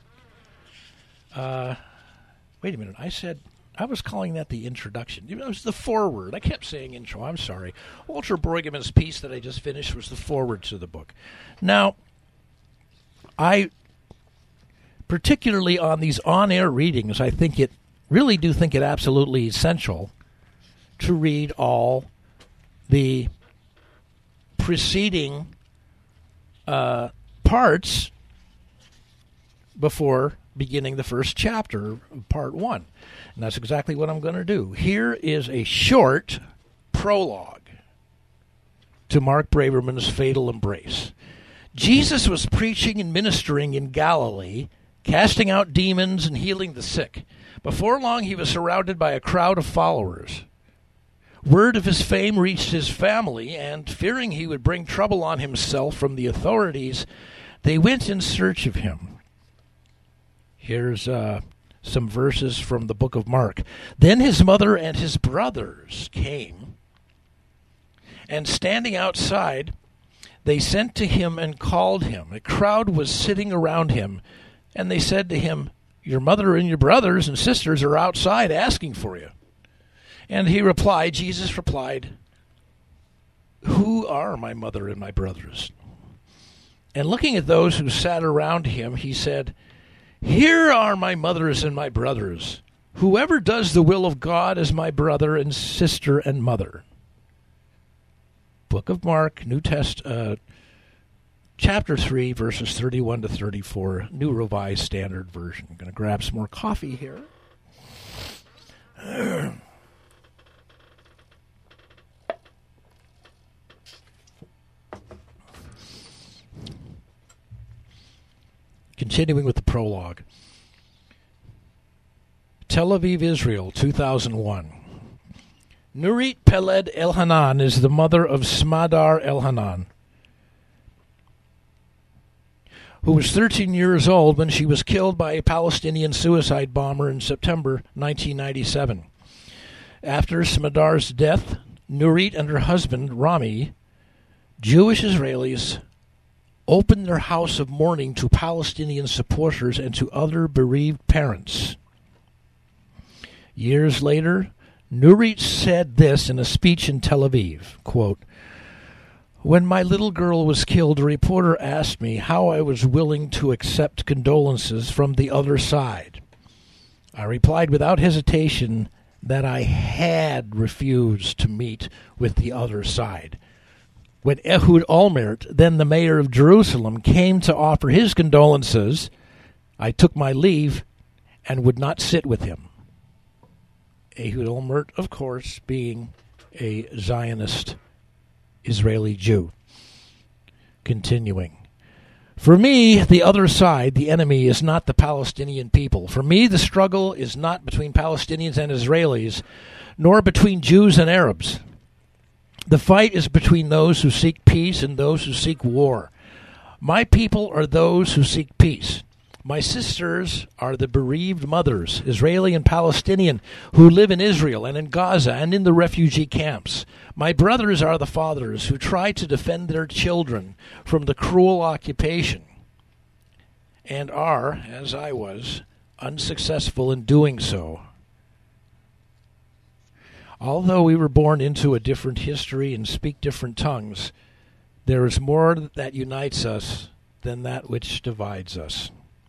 uh, wait a minute. I said, I was calling that the introduction. It was the foreword. I kept saying intro. I'm sorry. Walter Brueggemann's piece that I just finished was the foreword to the book. Now, I, particularly on these on-air readings, I think it, really do think it absolutely essential to read all the preceding uh, parts before beginning the first chapter of part one. And that's exactly what I'm going to do. Here is a short prologue to Mark Braverman's Fatal Embrace. Jesus was preaching and ministering in Galilee, casting out demons and healing the sick. Before long, he was surrounded by a crowd of followers. Word of his fame reached his family, and fearing he would bring trouble on himself from the authorities, they went in search of him. Here's uh, some verses from the book of Mark. Then his mother and his brothers came, and standing outside, they sent to him and called him. A crowd was sitting around him, and they said to him, your mother and your brothers and sisters are outside asking for you. And he replied, Jesus replied, who are my mother and my brothers? And looking at those who sat around him, he said, here are my mothers and my brothers. Whoever does the will of God is my brother and sister and mother. Book of Mark, New Test, uh, chapter three, verses thirty-one to thirty-four, New Revised Standard Version. I'm going to grab some more coffee here. Continuing with the prologue. Tel Aviv, Israel, two thousand one. Nurit Peled Elhanan is the mother of Smadar Elhanan, who was thirteen years old when she was killed by a Palestinian suicide bomber in September nineteen ninety-seven. After Smadar's death, Nurit and her husband, Rami, Jewish Israelis, opened their house of mourning to Palestinian supporters and to other bereaved parents. Years later, Nurit said this in a speech in Tel Aviv, quote, "When my little girl was killed, a reporter asked me how I was willing to accept condolences from the other side. I replied without hesitation that I had refused to meet with the other side. When Ehud Olmert, then the mayor of Jerusalem, came to offer his condolences, I took my leave and would not sit with him." Ehud Olmert, of course, being a Zionist Israeli Jew. Continuing. "For me, the other side, the enemy, is not the Palestinian people. For me, the struggle is not between Palestinians and Israelis, nor between Jews and Arabs. The fight is between those who seek peace and those who seek war. My people are those who seek peace. My sisters are the bereaved mothers, Israeli and Palestinian, who live in Israel and in Gaza and in the refugee camps. My brothers are the fathers who try to defend their children from the cruel occupation and are, as I was, unsuccessful in doing so. Although we were born into a different history and speak different tongues, there is more that unites us than that which divides us."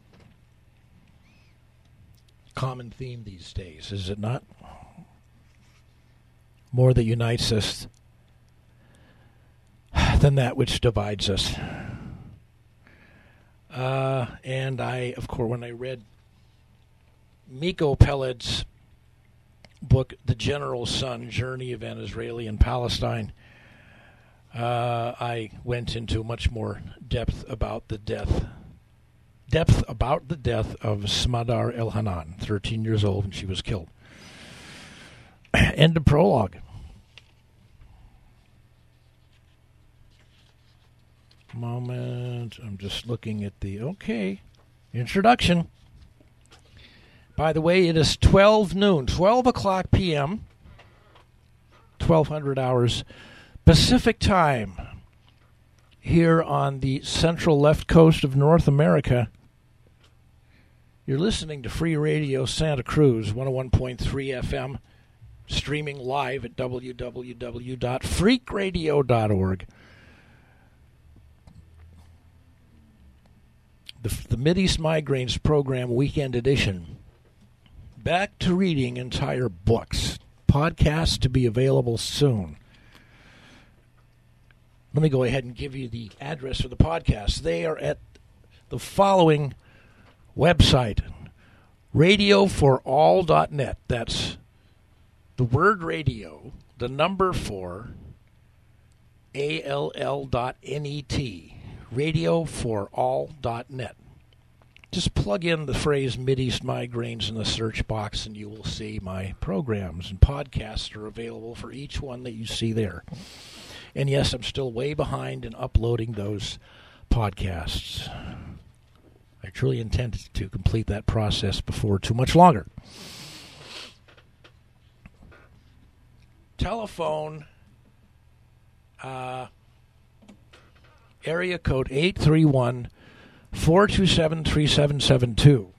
Common theme these days, is it not? More that unites us than that which divides us. Uh, and I, of course, when I read Miko Peled's book, The General's Son, Journey of an Israeli in Palestine, uh, I went into much more depth about the death depth about the death of Smadar Elhanan, thirteen years old, when she was killed. End of prologue. Moment, I'm just looking at the, okay, introduction. By the way, it is twelve noon, twelve o'clock p.m., twelve hundred hours Pacific time, here on the central left coast of North America. You're listening to Free Radio Santa Cruz, one oh one point three F M, streaming live at w w w dot freak radio dot org. The, the Mideast Migraines Program Weekend Edition. Back to reading entire books. Podcasts to be available soon. Let me go ahead and give you the address for the podcast. They are at the following website, radio for all dot net. That's the word radio, the number four, A L L dot net, radio for all dot net. Just plug in the phrase Mideast Migraines in the search box and you will see my programs, and podcasts are available for each one that you see there. And yes, I'm still way behind in uploading those podcasts. I truly intend to complete that process before too much longer. Telephone, uh, area code eight three one, four two seven, three seven seven two.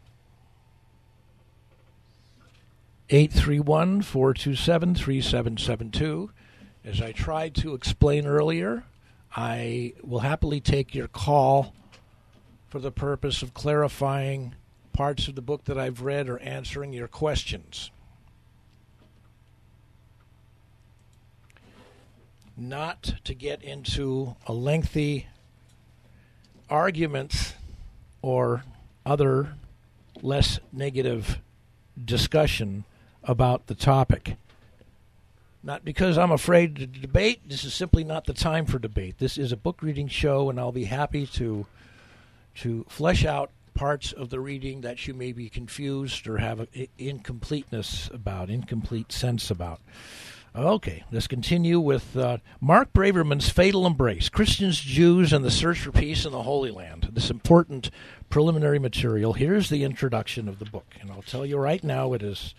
eight three one, four two seven, three seven seven two. As I tried to explain earlier, I will happily take your call for the purpose of clarifying parts of the book that I've read or answering your questions. Not to get into a lengthy argument or other less negative discussion about the topic. Not because I'm afraid to debate. This is simply not the time for debate. This is a book reading show, and I'll be happy to to flesh out parts of the reading that you may be confused or have a, incompleteness about, incomplete sense about. Okay, let's continue with uh, Mark Braverman's Fatal Embrace, Christians, Jews, and the Search for Peace in the Holy Land. This important preliminary material. Here's the introduction of the book, and I'll tell you right now it is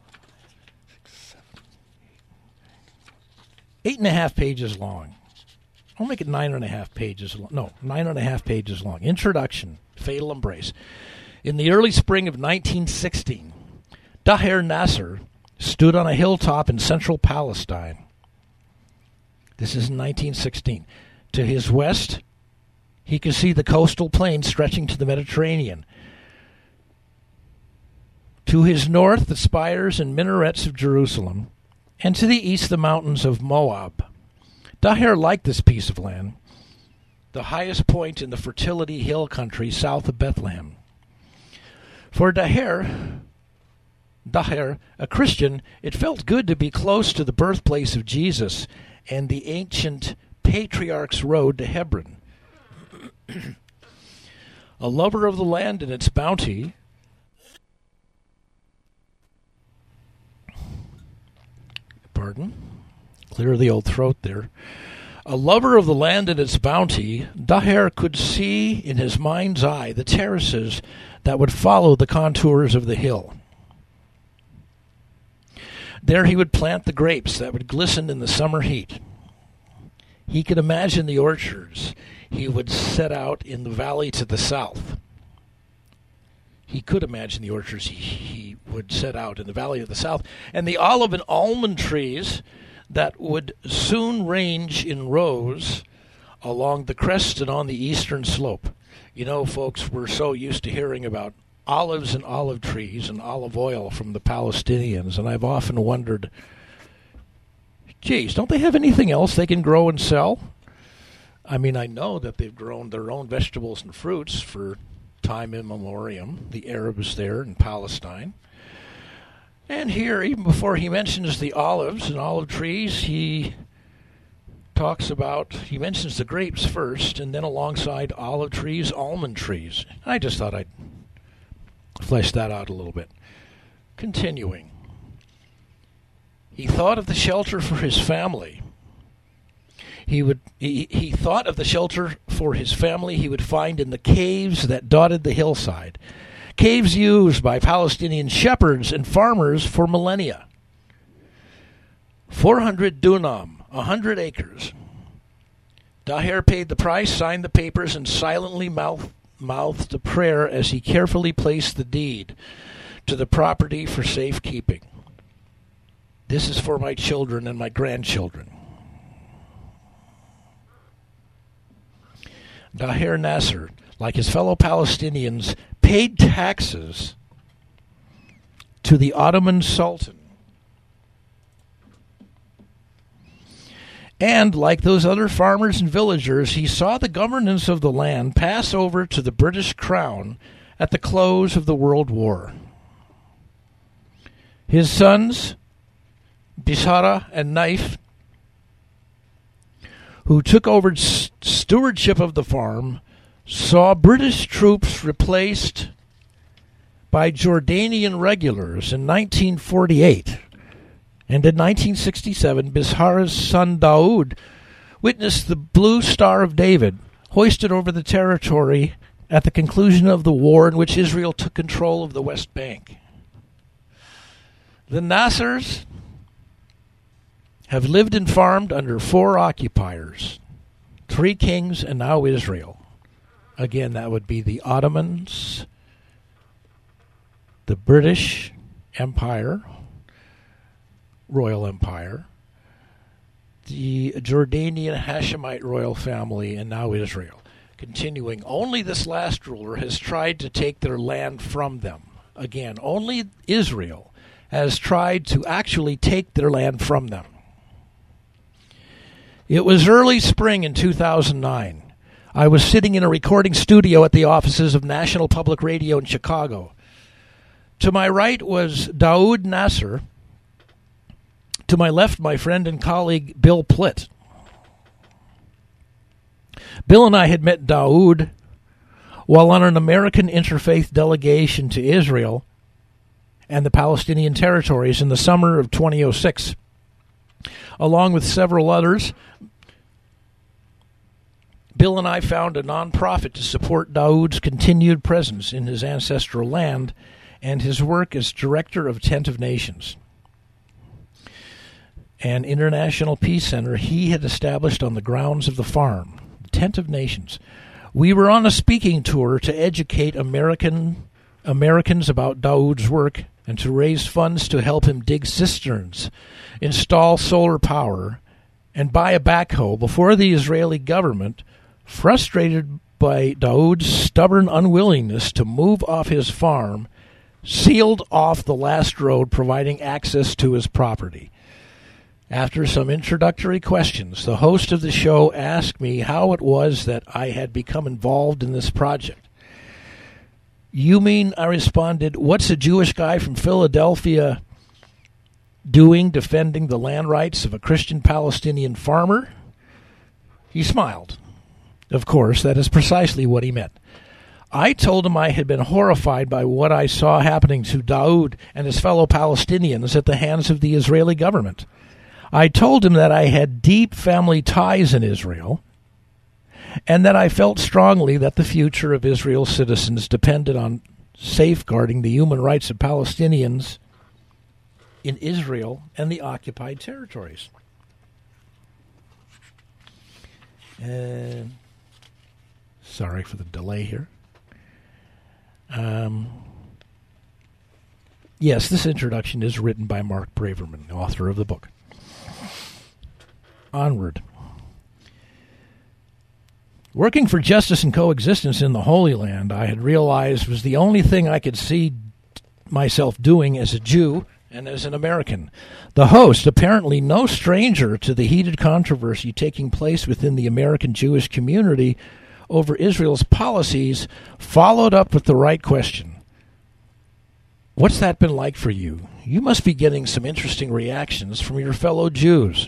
eight and a half pages long. I'll make it nine and a half pages long. No, nine and a half pages long. Introduction, Fatal Embrace. In the early spring of nineteen sixteen, Daher Nasser stood on a hilltop in central Palestine. This is in nineteen sixteen. To his west, he could see the coastal plain stretching to the Mediterranean. To his north, the spires and minarets of Jerusalem, and to the east, the mountains of Moab. Daher liked this piece of land, the highest point in the fertility hill country south of Bethlehem. For Daher, Daher, a Christian, it felt good to be close to the birthplace of Jesus and the ancient Patriarch's Road to Hebron. A lover of the land and its bounty, pardon, clear the old throat there. A lover of the land and its bounty, Daher could see in his mind's eye the terraces that would follow the contours of the hill. There he would plant the grapes that would glisten in the summer heat. He could imagine the orchards he would set out in the valley to the south. He could imagine the orchards he, he would set out in the valley of the south, and the olive and almond trees that would soon range in rows along the crest and on the eastern slope. You know, folks, we're so used to hearing about olives and olive trees and olive oil from the Palestinians, and I've often wondered, geez, don't they have anything else they can grow and sell? I mean, I know that they've grown their own vegetables and fruits for time immemorial, the Arabs there in Palestine. And here, even before he mentions the olives and olive trees, he talks about, he mentions the grapes first, and then alongside olive trees, almond trees. I just thought I'd flesh that out a little bit. Continuing. He thought of the shelter for his family. He would he, he thought of the shelter for his family he would find in the caves that dotted the hillside. Caves used by Palestinian shepherds and farmers for millennia. four hundred dunam, one hundred acres. Daher paid the price, signed the papers, and silently mouth, mouthed a prayer as he carefully placed the deed to the property for safekeeping. This is for my children and my grandchildren. Daher Nasser, like his fellow Palestinians, paid taxes to the Ottoman Sultan. And, like those other farmers and villagers, he saw the governance of the land pass over to the British Crown at the close of the World War. His sons, Bishara and Naif, who took over stewardship of the farm, saw British troops replaced by Jordanian regulars in nineteen forty-eight. And in nineteen sixty-seven, Bishara's son Daoud witnessed the Blue Star of David hoisted over the territory at the conclusion of the war in which Israel took control of the West Bank. The Nassers have lived and farmed under four occupiers, three kings, and now Israel. Again, that would be the Ottomans, the British Empire, Royal Empire, the Jordanian Hashemite royal family, and now Israel. Continuing, only this last ruler has tried to take their land from them. Again, only Israel has tried to actually take their land from them. It was early spring in two thousand nine. I was sitting in a recording studio at the offices of National Public Radio in Chicago. To my right was Daoud Nasser, To my left, my friend and colleague Bill Plitt. Bill and I had met Daoud while on an American interfaith delegation to Israel and the Palestinian territories in the summer of two thousand six. Along with several others, Bill and I found a nonprofit to support Daoud's continued presence in his ancestral land and his work as director of Tent of Nations, an international peace center he had established on the grounds of the farm, Tent of Nations. We were on a speaking tour to educate American Americans about Daoud's work and to raise funds to help him dig cisterns, install solar power, and buy a backhoe before the Israeli government, frustrated by Daoud's stubborn unwillingness to move off his farm, sealed off the last road providing access to his property. After some introductory questions, the host of the show asked me how it was that I had become involved in this project. You mean, I responded, what's a Jewish guy from Philadelphia doing defending the land rights of a Christian Palestinian farmer? He smiled. Of course, that is precisely what he meant. I told him I had been horrified by what I saw happening to Daoud and his fellow Palestinians at the hands of the Israeli government. I told him that I had deep family ties in Israel and that I felt strongly that the future of Israel's citizens depended on safeguarding the human rights of Palestinians in Israel and the occupied territories. Uh, sorry for the delay here. Um, yes, this introduction is written by Mark Braverman, author of the book. Onward. Working for justice and coexistence in the Holy Land, I had realized was the only thing I could see myself doing as a Jew and as an American. The host, apparently no stranger to the heated controversy taking place within the American Jewish community over Israel's policies, followed up with the right question. What's that been like for you? You must be getting some interesting reactions from your fellow Jews.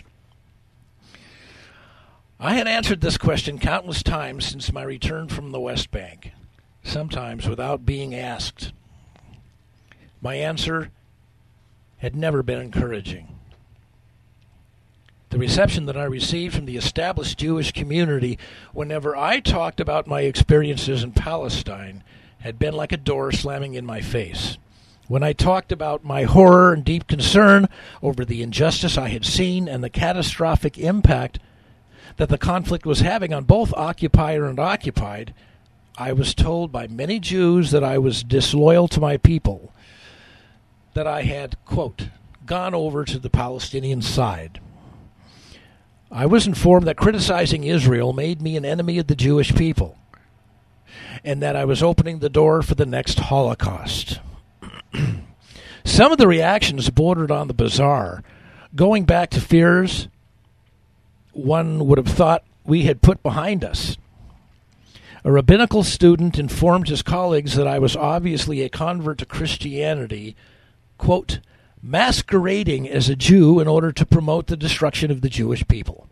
I had answered this question countless times since my return from the West Bank, sometimes without being asked. My answer had never been encouraging. The reception that I received from the established Jewish community whenever I talked about my experiences in Palestine had been like a door slamming in my face. When I talked about my horror and deep concern over the injustice I had seen and the catastrophic impact that the conflict was having on both occupier and occupied, I was told by many Jews that I was disloyal to my people, that I had, quote, gone over to the Palestinian side. I was informed that criticizing Israel made me an enemy of the Jewish people, and that I was opening the door for the next Holocaust. Some of the reactions bordered on the bizarre, going back to fears one would have thought we had put behind us. A rabbinical student informed his colleagues that I was obviously a convert to Christianity, quote, masquerading as a Jew in order to promote the destruction of the Jewish people.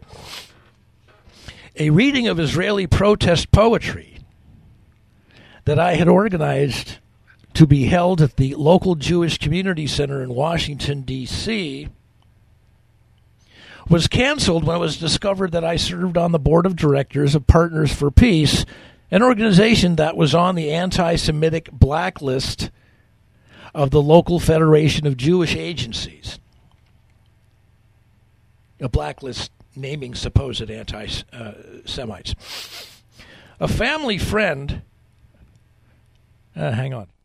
A reading of Israeli protest poetry that I had organized to be held at the local Jewish Community Center in Washington, D C, was canceled when it was discovered that I served on the board of directors of Partners for Peace, an organization that was on the anti-Semitic blacklist of the local Federation of Jewish Agencies, a blacklist naming supposed anti-Semites. A family friend, uh, hang on,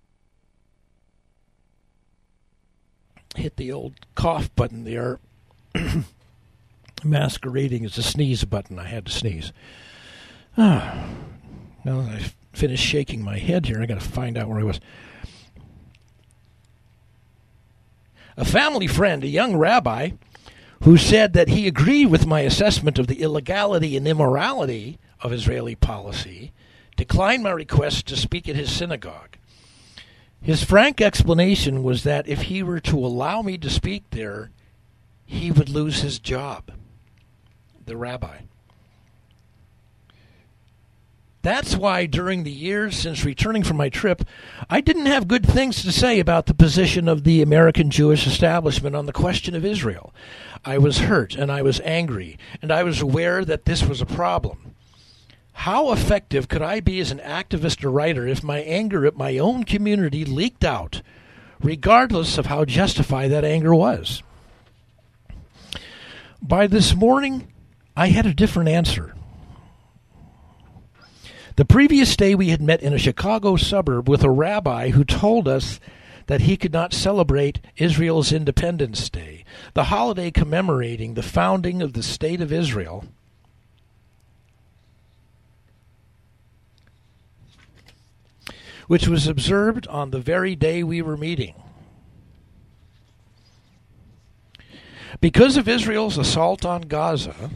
hit the old cough button there. Masquerading as a sneeze button. I had to sneeze. Ah, now that I finished shaking my head here, I got to find out where I was. A family friend, a young rabbi, who said that he agreed with my assessment of the illegality and immorality of Israeli policy, declined my request to speak at his synagogue. His frank explanation was that if he were to allow me to speak there, he would lose his job, the rabbi. That's why during the years since returning from my trip, I didn't have good things to say about the position of the American Jewish establishment on the question of Israel. I was hurt and I was angry, and I was aware that this was a problem. How effective could I be as an activist or writer if my anger at my own community leaked out, regardless of how justified that anger was? By this morning, I had a different answer. The previous day we had met in a Chicago suburb with a rabbi who told us that he could not celebrate Israel's Independence Day, the holiday commemorating the founding of the State of Israel, which was observed on the very day we were meeting. Because of Israel's assault on Gaza,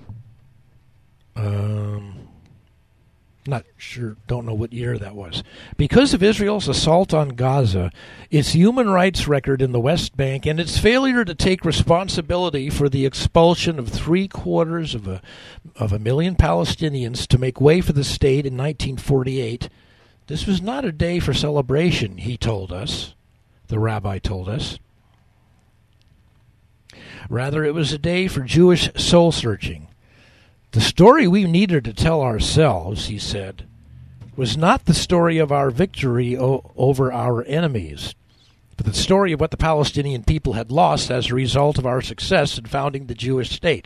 um, not sure, don't know what year that was. Because of Israel's assault on Gaza, its human rights record in the West Bank, and its failure to take responsibility for the expulsion of three quarters of a of a million Palestinians to make way for the state in nineteen forty-eight, this was not a day for celebration, he told us, the rabbi told us. Rather, it was a day for Jewish soul-searching. The story we needed to tell ourselves, he said, was not the story of our victory o- over our enemies, but the story of what the Palestinian people had lost as a result of our success in founding the Jewish state.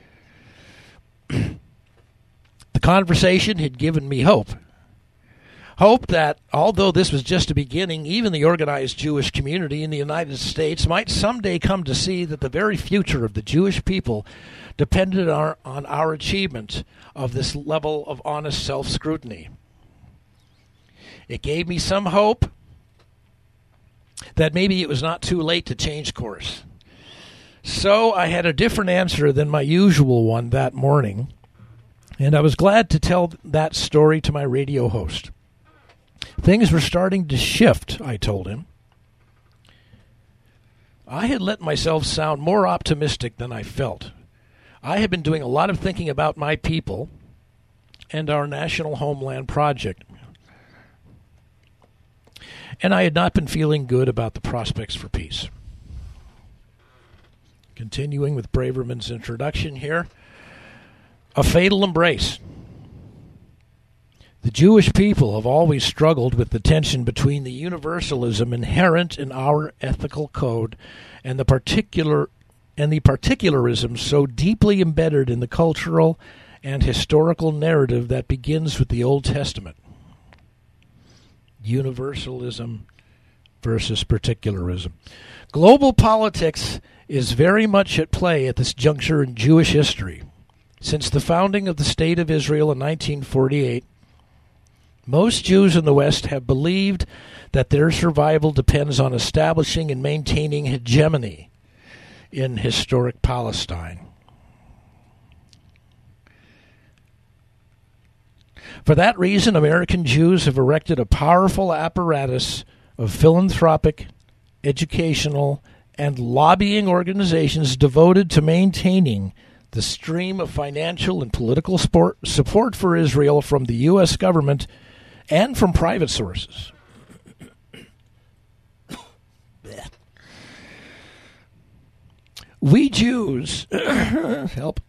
The conversation had given me hope. Hope that, although this was just a beginning, even the organized Jewish community in the United States might someday come to see that the very future of the Jewish people depended on our, on our achievement of this level of honest self-scrutiny. It gave me some hope that maybe it was not too late to change course. So I had a different answer than my usual one that morning, and I was glad to tell that story to my radio host. Things were starting to shift, I told him. I had let myself sound more optimistic than I felt. I had been doing a lot of thinking about my people and our National Homeland Project, and I had not been feeling good about the prospects for peace. Continuing with Braverman's introduction here, a fatal embrace. The Jewish people have always struggled with the tension between the universalism inherent in our ethical code and the particular and the particularism so deeply embedded in the cultural and historical narrative that begins with the Old Testament. Universalism versus particularism. Global politics is very much at play at this juncture in Jewish history. Since the founding of the State of Israel in nineteen forty-eight, most Jews in the West have believed that their survival depends on establishing and maintaining hegemony in historic Palestine. For that reason, American Jews have erected a powerful apparatus of philanthropic, educational, and lobbying organizations devoted to maintaining the stream of financial and political support, support for Israel from the U S government and from private sources. We Jews, help,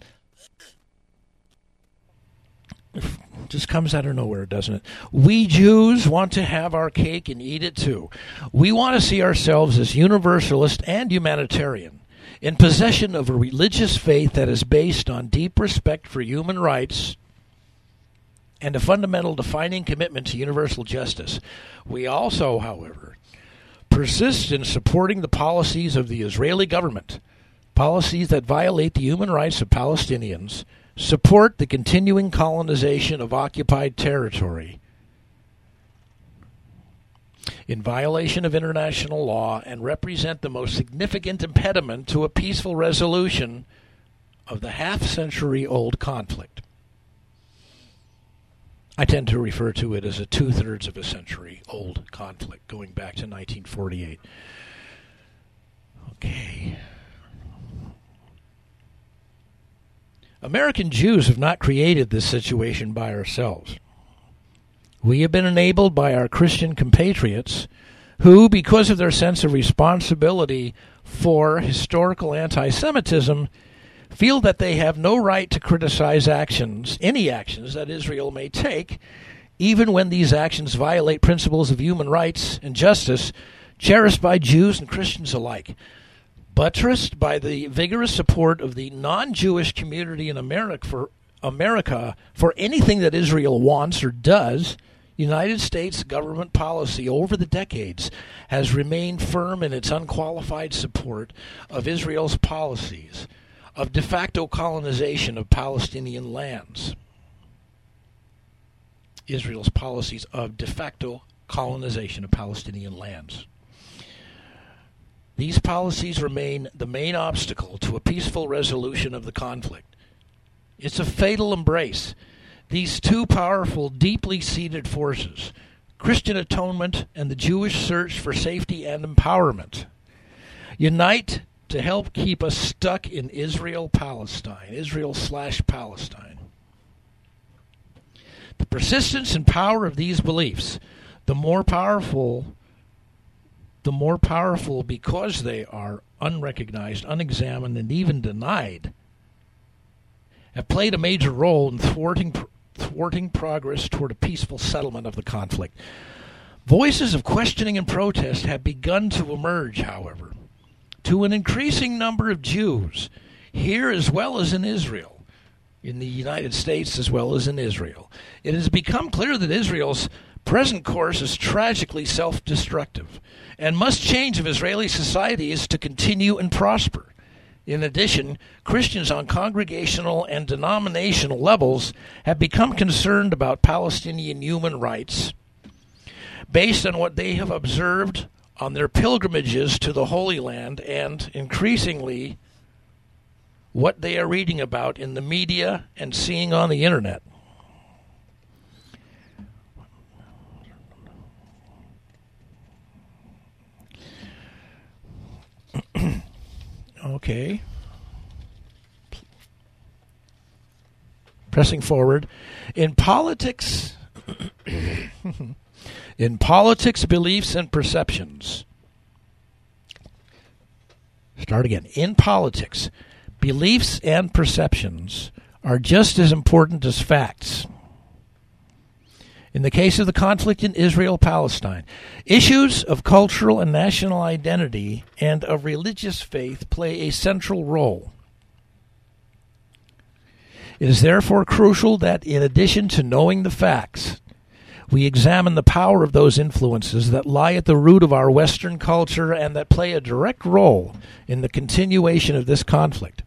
just comes out of nowhere, doesn't it? We Jews want to have our cake and eat it too. We want to see ourselves as universalist and humanitarian, in possession of a religious faith that is based on deep respect for human rights and a fundamental defining commitment to universal justice. We also, however, persist in supporting the policies of the Israeli government, policies that violate the human rights of Palestinians, support the continuing colonization of occupied territory in violation of international law, and represent the most significant impediment to a peaceful resolution of the half-century-old conflict. I tend to refer to it as a two-thirds of a century-old conflict going back to nineteen forty-eight. Okay. American Jews have not created this situation by ourselves. We have been enabled by our Christian compatriots who, because of their sense of responsibility for historical anti-Semitism, feel that they have no right to criticize actions, any actions that Israel may take, even when these actions violate principles of human rights and justice cherished by Jews and Christians alike. Buttressed by the vigorous support of the non-Jewish community in America for, America for anything that Israel wants or does, United States government policy over the decades has remained firm in its unqualified support of Israel's policies of de facto colonization of Palestinian lands. Israel's policies of de facto colonization of Palestinian lands. These policies remain the main obstacle to a peaceful resolution of the conflict. It's a fatal embrace. These two powerful, deeply seated forces, Christian atonement and the Jewish search for safety and empowerment, unite to help keep us stuck in Israel-Palestine, Israel slash Palestine. The persistence and power of these beliefs, the more powerful, the more powerful because they are unrecognized, unexamined, and even denied, have played a major role in thwarting thwarting progress toward a peaceful settlement of the conflict. Voices of questioning and protest have begun to emerge, however, to an increasing number of Jews, here as well as in Israel, in the United States as well as in Israel. It has become clear that Israel's present course is tragically self-destructive and must change if Israeli society is to continue and prosper. In addition, Christians on congregational and denominational levels have become concerned about Palestinian human rights based on what they have observed on their pilgrimages to the Holy Land and, increasingly, what they are reading about in the media and seeing on the internet. Okay. Pressing forward. In politics, in politics, beliefs, and perceptions. Start again. In politics, beliefs and perceptions are just as important as facts. In the case of the conflict in Israel-Palestine, issues of cultural and national identity and of religious faith play a central role. It is therefore crucial that, in addition to knowing the facts, we examine the power of those influences that lie at the root of our Western culture and that play a direct role in the continuation of this conflict.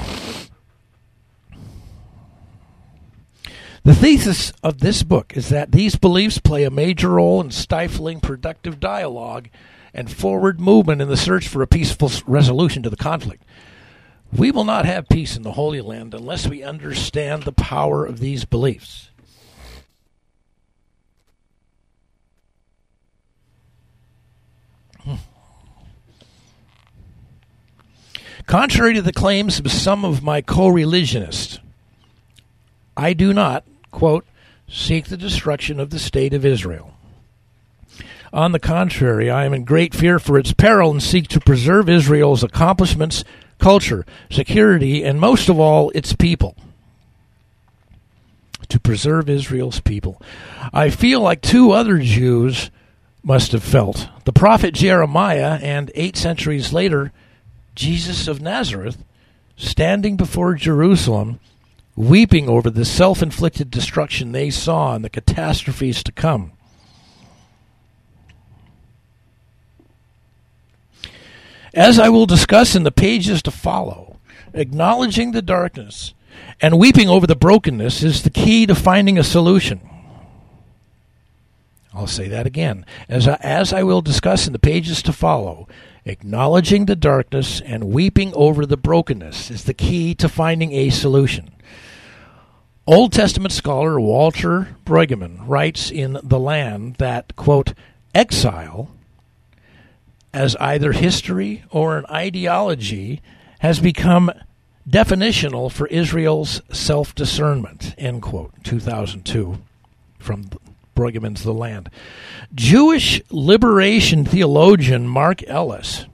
The thesis of this book is that these beliefs play a major role in stifling productive dialogue and forward movement in the search for a peaceful resolution to the conflict. We will not have peace in the Holy Land unless we understand the power of these beliefs. Hmm. Contrary to the claims of some of my co-religionists, I do not, quote, seek the destruction of the state of Israel. On the contrary, I am in great fear for its peril and seek to preserve Israel's accomplishments, culture, security, and most of all, its people. To preserve Israel's people. I feel like two other Jews must have felt. The prophet Jeremiah and eight centuries later, Jesus of Nazareth, standing before Jerusalem, weeping over the self-inflicted destruction they saw and the catastrophes to come. As I will discuss in the pages to follow, acknowledging the darkness and weeping over the brokenness is the key to finding a solution. I'll say that again. As I, as I will discuss in the pages to follow, acknowledging the darkness and weeping over the brokenness is the key to finding a solution. Old Testament scholar Walter Brueggemann writes in The Land that, quote, exile, as either history or an ideology, has become definitional for Israel's self-discernment, end quote, two thousand two, from Brueggemann's The Land. Jewish liberation theologian Mark Ellis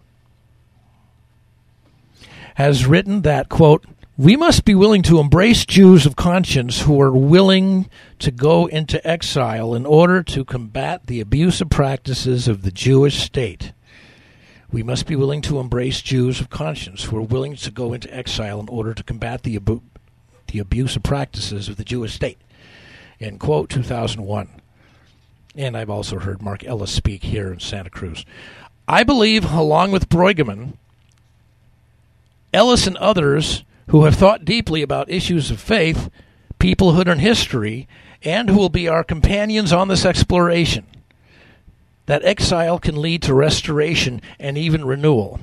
has written that, quote, we must be willing to embrace Jews of conscience who are willing to go into exile in order to combat the abusive practices of the Jewish state. We must be willing to embrace Jews of conscience who are willing to go into exile in order to combat the, abu- the abusive practices of the Jewish state. End quote, two thousand one. And I've also heard Mark Ellis speak here in Santa Cruz. I believe, along with Brueggemann, Ellis and others who have thought deeply about issues of faith, peoplehood, and history, and who will be our companions on this exploration, that exile can lead to restoration and even renewal.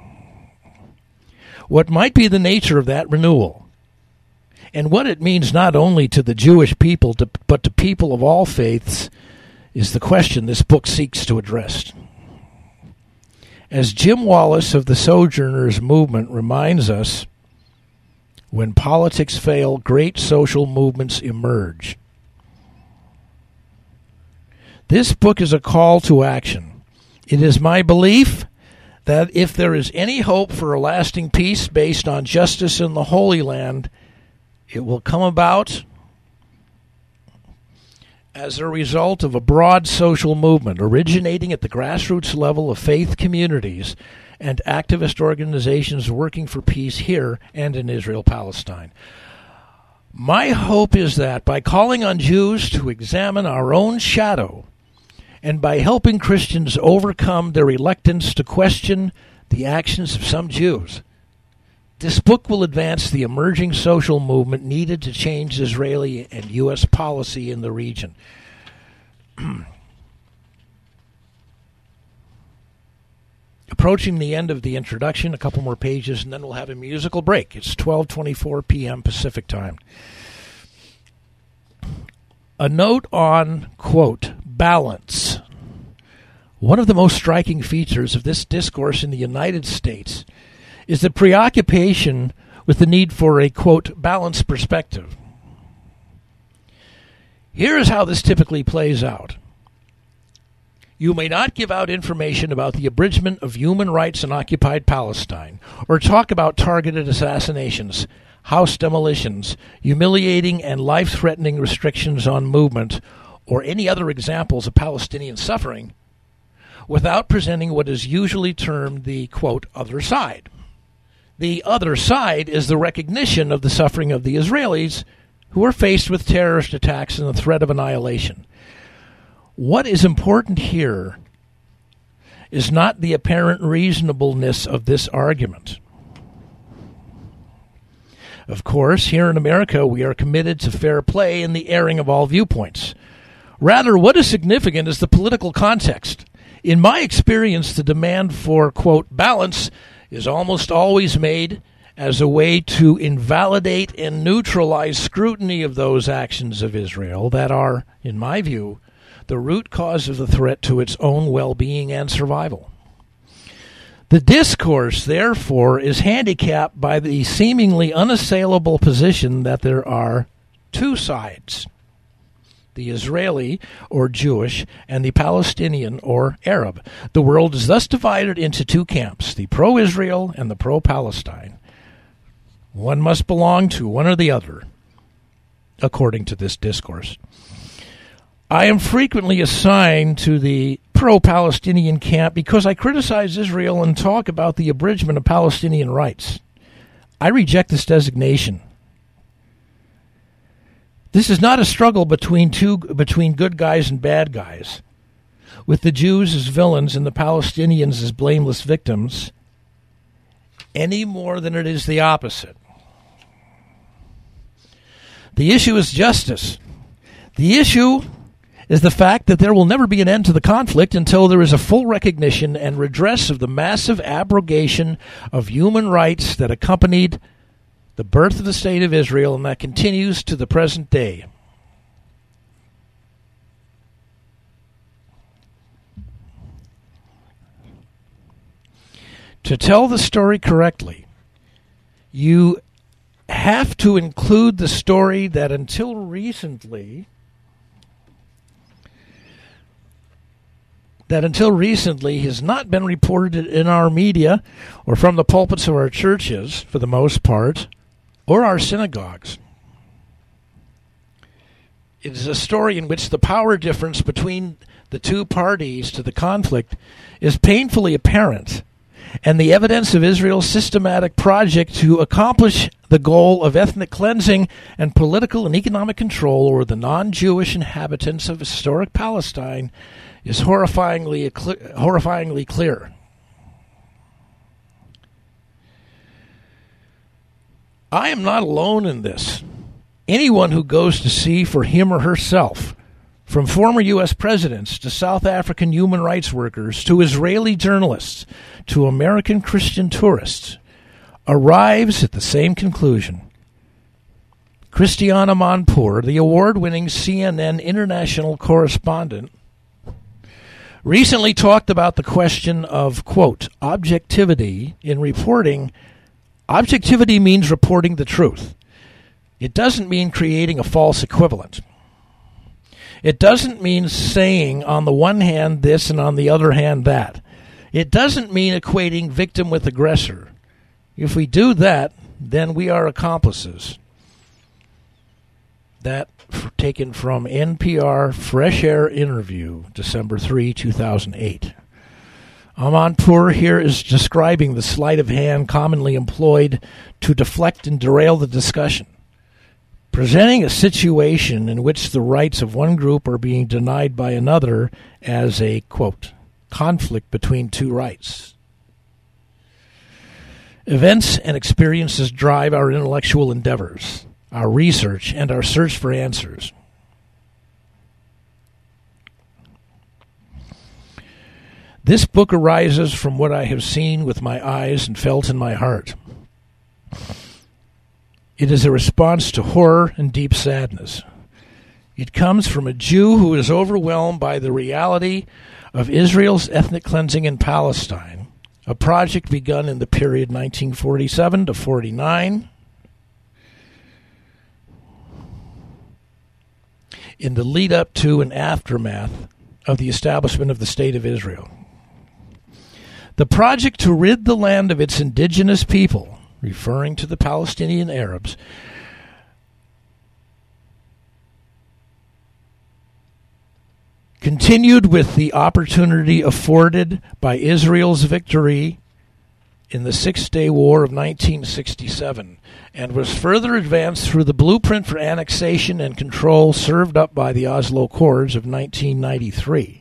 What might be the nature of that renewal, and what it means not only to the Jewish people, to, but to people of all faiths, is the question this book seeks to address. As Jim Wallace of the Sojourners movement reminds us, when politics fail, great social movements emerge. This book is a call to action. It is my belief that if there is any hope for a lasting peace based on justice in the Holy Land, it will come about as a result of a broad social movement originating at the grassroots level of faith communities and activist organizations working for peace here and in Israel-Palestine. My hope is that by calling on Jews to examine our own shadow and by helping Christians overcome their reluctance to question the actions of some Jews, this book will advance the emerging social movement needed to change Israeli and U S policy in the region. Approaching the end of the introduction, a couple more pages, and then we'll have a musical break. It's twelve twenty-four p.m. Pacific time. A note on, quote, balance. One of the most striking features of this discourse in the United States is the preoccupation with the need for a, quote, balanced perspective. Here is how this typically plays out. You may not give out information about the abridgment of human rights in occupied Palestine, or talk about targeted assassinations, house demolitions, humiliating and life-threatening restrictions on movement, or any other examples of Palestinian suffering, without presenting what is usually termed the, quote, other side. The other side is the recognition of the suffering of the Israelis who are faced with terrorist attacks and the threat of annihilation. What is important here is not the apparent reasonableness of this argument. Of course, here in America, we are committed to fair play and the airing of all viewpoints. Rather, what is significant is the political context. In my experience, the demand for, quote, balance is almost always made as a way to invalidate and neutralize scrutiny of those actions of Israel that are, in my view, the root cause of the threat to its own well-being and survival. The discourse, therefore, is handicapped by the seemingly unassailable position that there are two sides, the Israeli, or Jewish, and the Palestinian, or Arab. The world is thus divided into two camps, the pro-Israel and the pro-Palestine. One must belong to one or the other, according to this discourse. I am frequently assigned to the pro-Palestinian camp because I criticize Israel and talk about the abridgment of Palestinian rights. I reject this designation. This is not a struggle between two between good guys and bad guys, with the Jews as villains and the Palestinians as blameless victims, any more than it is the opposite. The issue is justice. The issue is the fact that there will never be an end to the conflict until there is a full recognition and redress of the massive abrogation of human rights that accompanied the birth of the State of Israel and that continues to the present day. To tell the story correctly, you have to include the story that until recently, that until recently has not been reported in our media or from the pulpits of our churches, for the most part, or our synagogues. It is a story in which the power difference between the two parties to the conflict is painfully apparent, and the evidence of Israel's systematic project to accomplish the goal of ethnic cleansing and political and economic control over the non-Jewish inhabitants of historic Palestine is horrifyingly horrifyingly clear. I am not alone in this. Anyone who goes to see for him or herself, from former U S presidents to South African human rights workers to Israeli journalists to American Christian tourists, arrives at the same conclusion. Christiane Amanpour, the award-winning C N N international correspondent, recently talked about the question of, quote, objectivity in reporting. Objectivity means reporting the truth. It doesn't mean creating a false equivalent. It doesn't mean saying on the one hand this and on the other hand that. It doesn't mean equating victim with aggressor. If we do that, then we are accomplices. That taken from N P R Fresh Air interview, December third, two thousand eight. Amanpour here is describing the sleight of hand commonly employed to deflect and derail the discussion, presenting a situation in which the rights of one group are being denied by another as a, quote, conflict between two rights. Events and experiences drive our intellectual endeavors, our research, and our search for answers. This book arises from what I have seen with my eyes and felt in my heart. It is a response to horror and deep sadness. It comes from a Jew who is overwhelmed by the reality of Israel's ethnic cleansing in Palestine, a project begun in the period nineteen forty-seven to forty-nine, in the lead up to and aftermath of the establishment of the State of Israel. The project to rid the land of its indigenous people, referring to the Palestinian Arabs, continued with the opportunity afforded by Israel's victory in the Six-Day War of nineteen sixty-seven, and was further advanced through the blueprint for annexation and control served up by the Oslo Accords of nineteen ninety-three.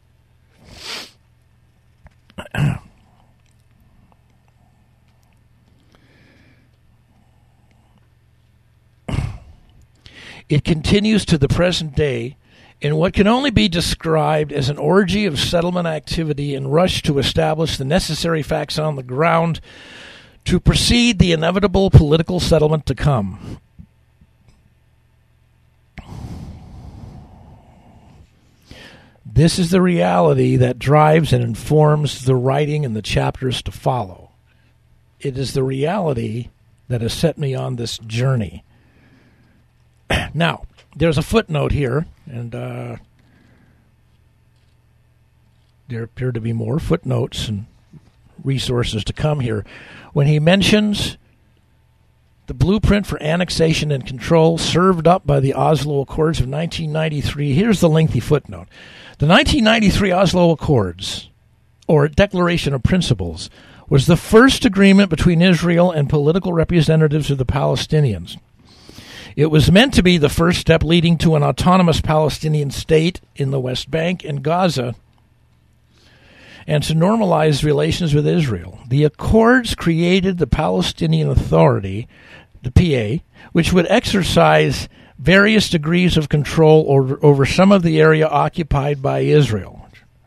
It continues to the present day in what can only be described as an orgy of settlement activity and rush to establish the necessary facts on the ground to precede the inevitable political settlement to come. This is the reality that drives and informs the writing and the chapters to follow. It is the reality that has set me on this journey. Now, there's a footnote here, and uh, there appear to be more footnotes and resources to come here. When he mentions the blueprint for annexation and control served up by the Oslo Accords of nineteen ninety-three, here's the lengthy footnote. The nineteen ninety-three Oslo Accords, or Declaration of Principles, was the first agreement between Israel and political representatives of the Palestinians. It was meant to be the first step leading to an autonomous Palestinian state in the West Bank and Gaza, and to normalize relations with Israel. The Accords created the Palestinian Authority, the P A, which would exercise various degrees of control over, over some of the area occupied by Israel.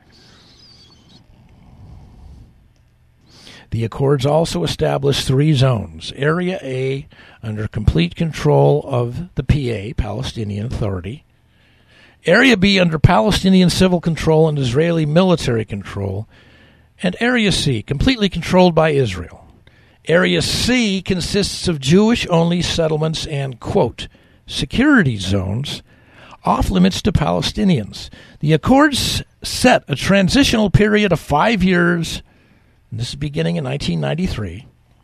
The Accords also established three zones. Area A, under complete control of the P A, Palestinian Authority. Area B, under Palestinian civil control and Israeli military control. And Area C, completely controlled by Israel. Area C consists of Jewish-only settlements and, quote, security zones off limits to Palestinians. The Accords set a transitional period of five years, and this is beginning in nineteen ninety-three,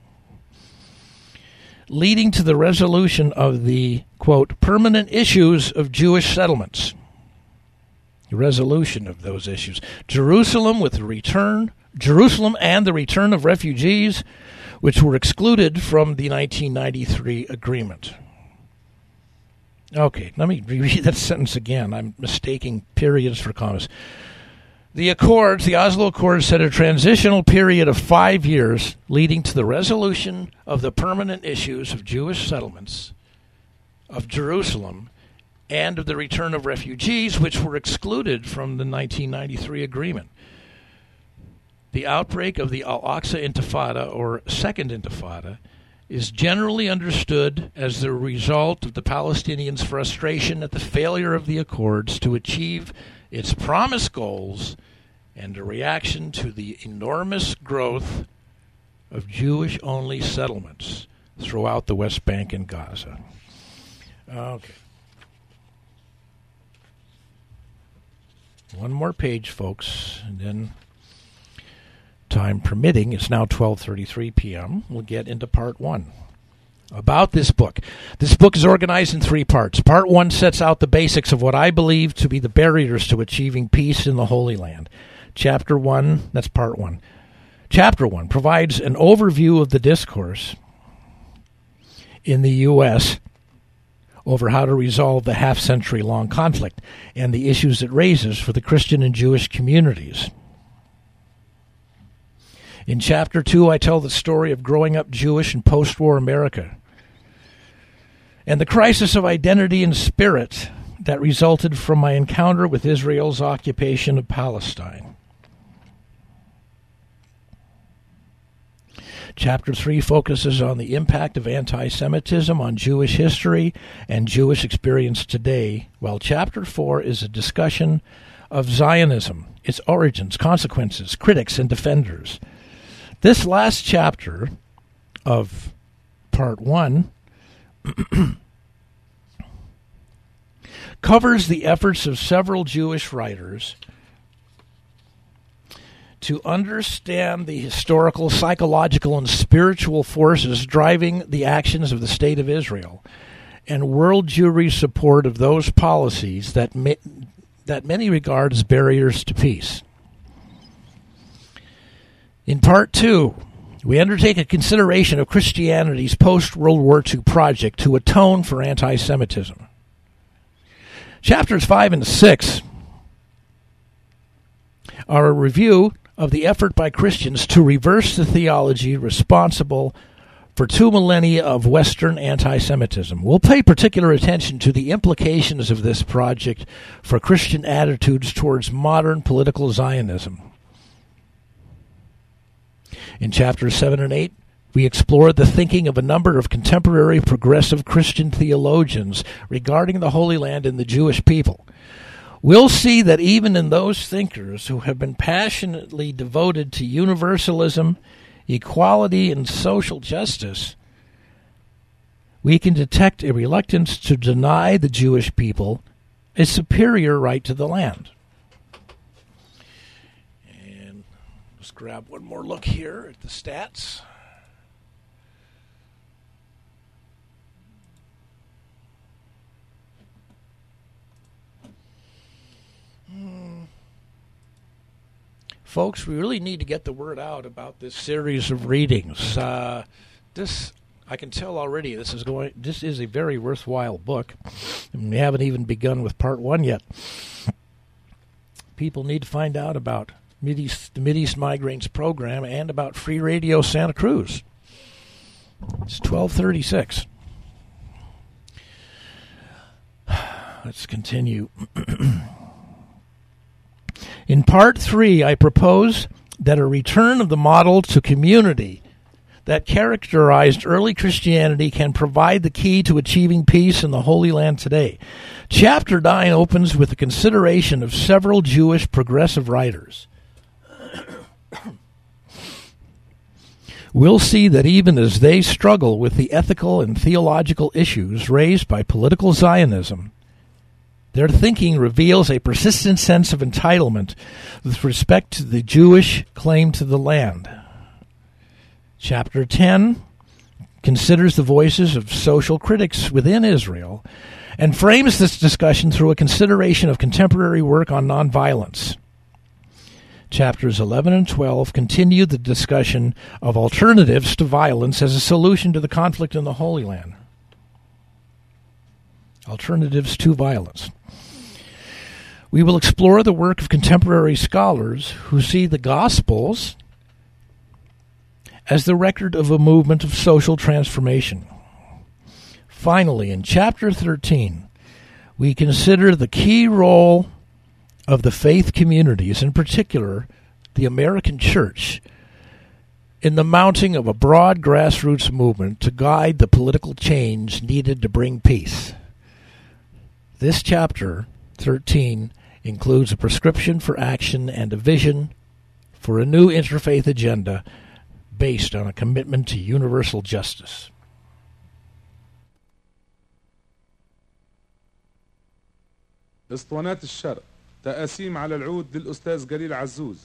leading to the resolution of the, quote, permanent issues of Jewish settlements. The resolution of those issues. Jerusalem with the return, Jerusalem and the return of refugees, which were excluded from the nineteen ninety-three agreement. Okay, let me reread that sentence again. I'm mistaking periods for commas. The Accords, the Oslo Accords, set a transitional period of five years leading to the resolution of the permanent issues of Jewish settlements, of Jerusalem, and of the return of refugees, which were excluded from the nineteen ninety-three agreement. The outbreak of the Al-Aqsa Intifada, or Second Intifada, is generally understood as the result of the Palestinians' frustration at the failure of the Accords to achieve its promised goals and a reaction to the enormous growth of Jewish-only settlements throughout the West Bank and Gaza. Okay. One more page, folks, and then, time permitting, it's now twelve thirty-three p.m. We'll get into part one. About this book. This book is organized in three parts. Part one sets out the basics of what I believe to be the barriers to achieving peace in the Holy Land. Chapter one, that's part one. Chapter one provides an overview of the discourse in the U S over how to resolve the half-century-long conflict and the issues it raises for the Christian and Jewish communities. In Chapter two, I tell the story of growing up Jewish in post-war America and the crisis of identity and spirit that resulted from my encounter with Israel's occupation of Palestine. Chapter three focuses on the impact of anti-Semitism on Jewish history and Jewish experience today, while Chapter four is a discussion of Zionism, its origins, consequences, critics, and defenders. This last chapter of part one covers the efforts of several Jewish writers to understand the historical, psychological, and spiritual forces driving the actions of the State of Israel and world Jewry's support of those policies that, ma- that many regard as barriers to peace. In part two, we undertake a consideration of Christianity's post-World War Two project to atone for anti-Semitism. Chapters five and six are a review of the effort by Christians to reverse the theology responsible for two millennia of Western anti-Semitism. We'll pay particular attention to the implications of this project for Christian attitudes towards modern political Zionism. In chapters seven and eight, we explored the thinking of a number of contemporary progressive Christian theologians regarding the Holy Land and the Jewish people. We'll see that even in those thinkers who have been passionately devoted to universalism, equality, and social justice, we can detect a reluctance to deny the Jewish people a superior right to the land. Let's grab one more look here at the stats. Hmm. Folks, we really need to get the word out about this series of readings. Uh, this, I can tell already, this is going. This is a very worthwhile book. And we haven't even begun with part one yet. People need to find out about Mideast, the Mideast Migraines program and about Free Radio Santa Cruz. It's twelve thirty-six. Let's continue. In part three, I propose that a return of the model to community that characterized early Christianity can provide the key to achieving peace in the Holy Land today. Chapter nine opens with a consideration of several Jewish progressive writers. we'll see that even as they struggle with the ethical and theological issues raised by political Zionism, their thinking reveals a persistent sense of entitlement with respect to the Jewish claim to the land. Chapter ten considers the voices of social critics within Israel and frames this discussion through a consideration of contemporary work on nonviolence. Chapters eleven and twelve continue the discussion of alternatives to violence as a solution to the conflict in the Holy Land. Alternatives to violence. We will explore the work of contemporary scholars who see the Gospels as the record of a movement of social transformation. Finally, in Chapter thirteen, we consider the key role of the faith communities, in particular the American Church, in the mounting of a broad grassroots movement to guide the political change needed to bring peace. This chapter, thirteen, includes a prescription for action and a vision for a new interfaith agenda based on a commitment to universal justice. اسطوانات الشرق تقاسيم على العود للأستاذ جليل عزوز.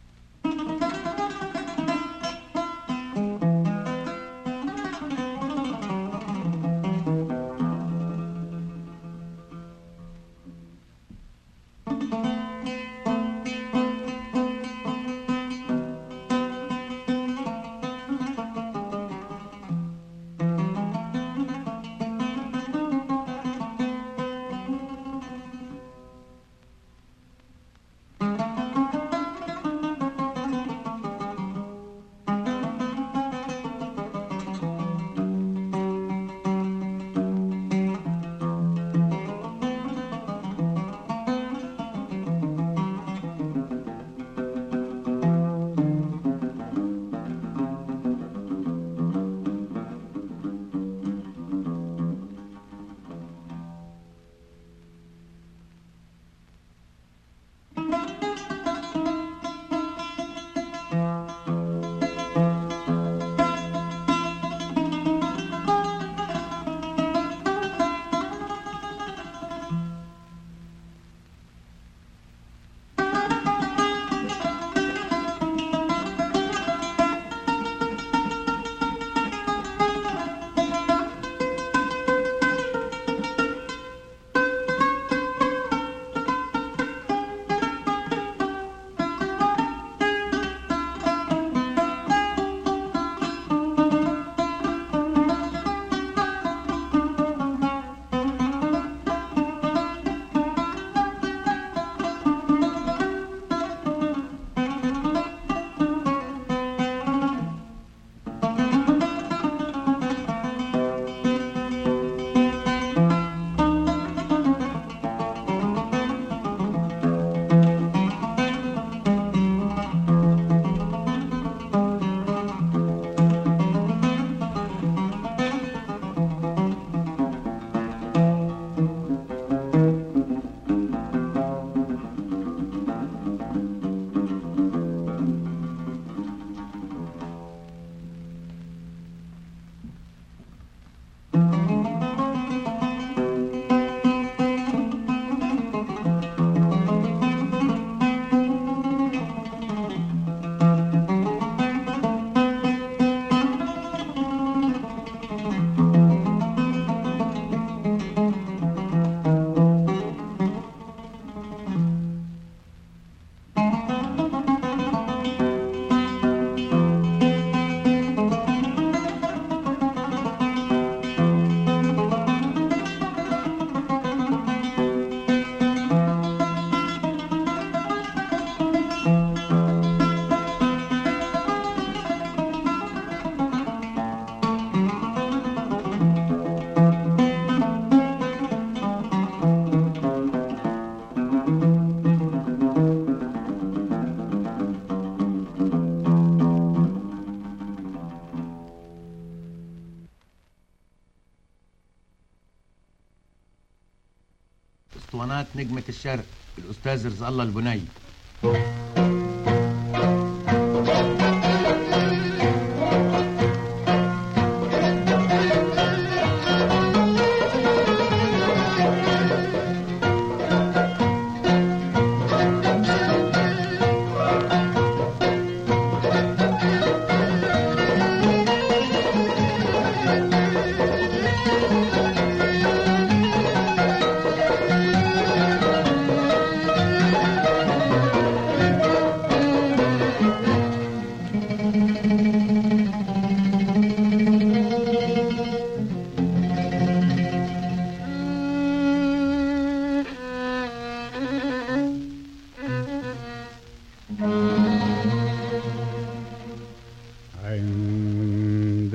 اسطوانات نجمة الشرق الأستاذ رزق الله البني.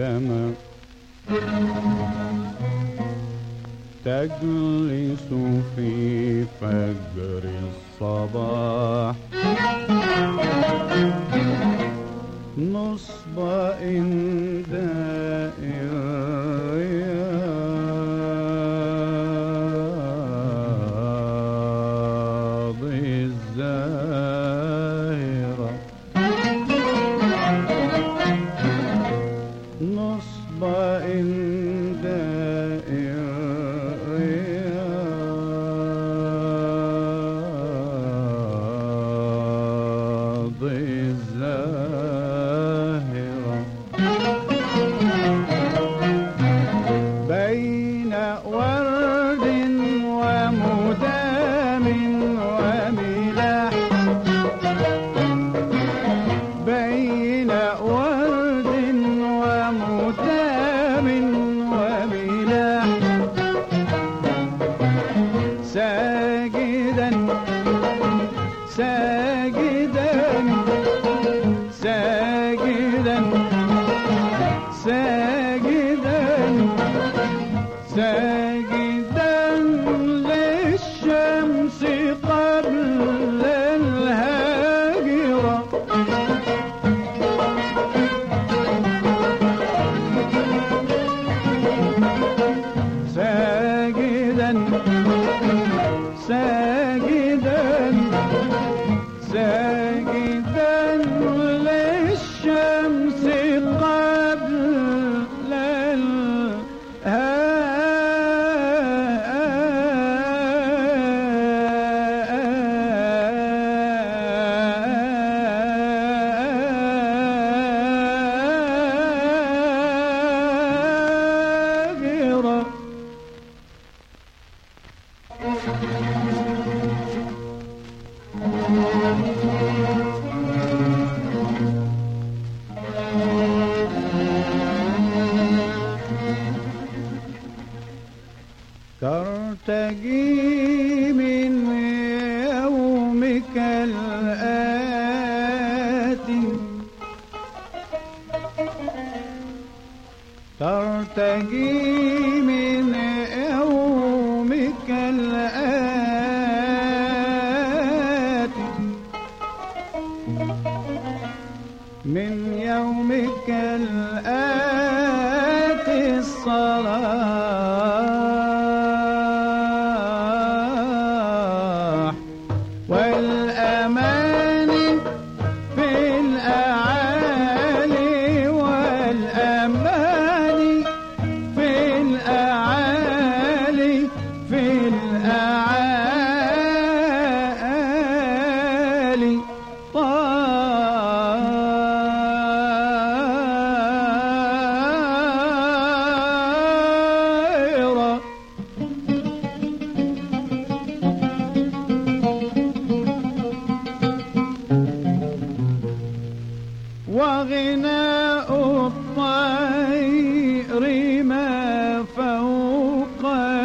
عندما تجلس في فجر الصباح نصب إنداء الرياض الزاهرة نصب إنداء الرياض الزاهرة بين ورد ومدام وملاح بين ورد ومدام وملاح ساجدا ساجدا ساجدا ساجدا ساجدا للشمس قبل الهاجرة ساجدا ساجدا ساجدا للشمس قبل الهاجرة ترتجي من يومك الآتي ترتجي من يومك الآتي من يومك الآتي الصلاح والأمان في الأعالي والأمان في الأعالي في الأعالي طائرة وغناء الطير ما فوق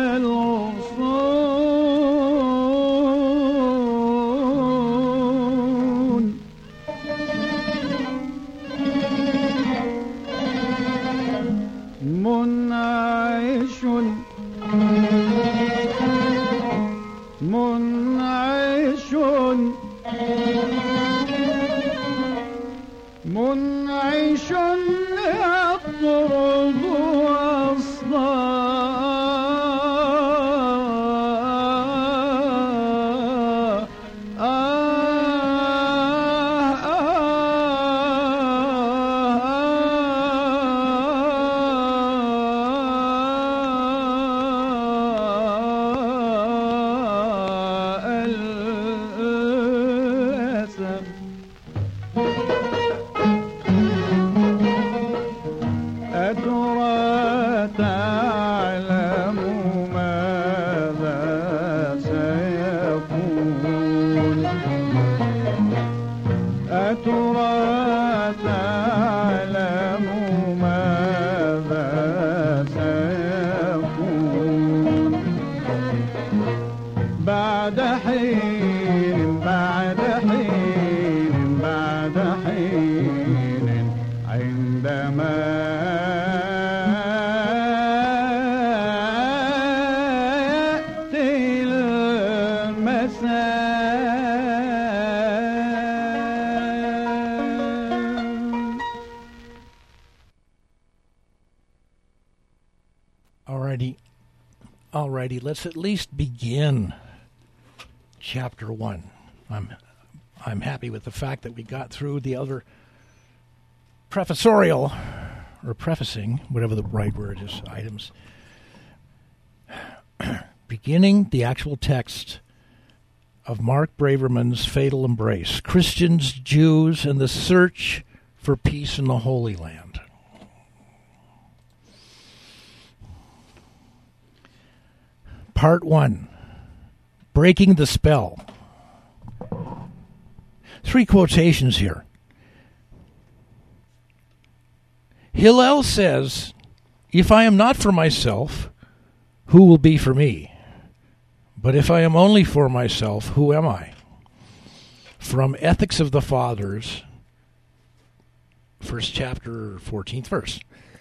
الغصون منعش منعش منعش يطرد أصلا الأسف أترى تعلم ماذا سيكون أترى تعلم ماذا سيكون بعد حين بعد حين بعد حين عندما Alrighty. Alrighty, let's at least begin chapter one. I'm I'm happy with the fact that we got through the other prefacerial, or prefacing, whatever the right word is, items. Beginning the actual text of Mark Braverman's Fatal Embrace, Christians, Jews, and the Search for Peace in the Holy Land. Part one, Breaking the Spell. Three quotations here. Hillel says, "If I am not for myself, who will be for me? But if I am only for myself, who am I?" From Ethics of the Fathers, first chapter, fourteenth verse.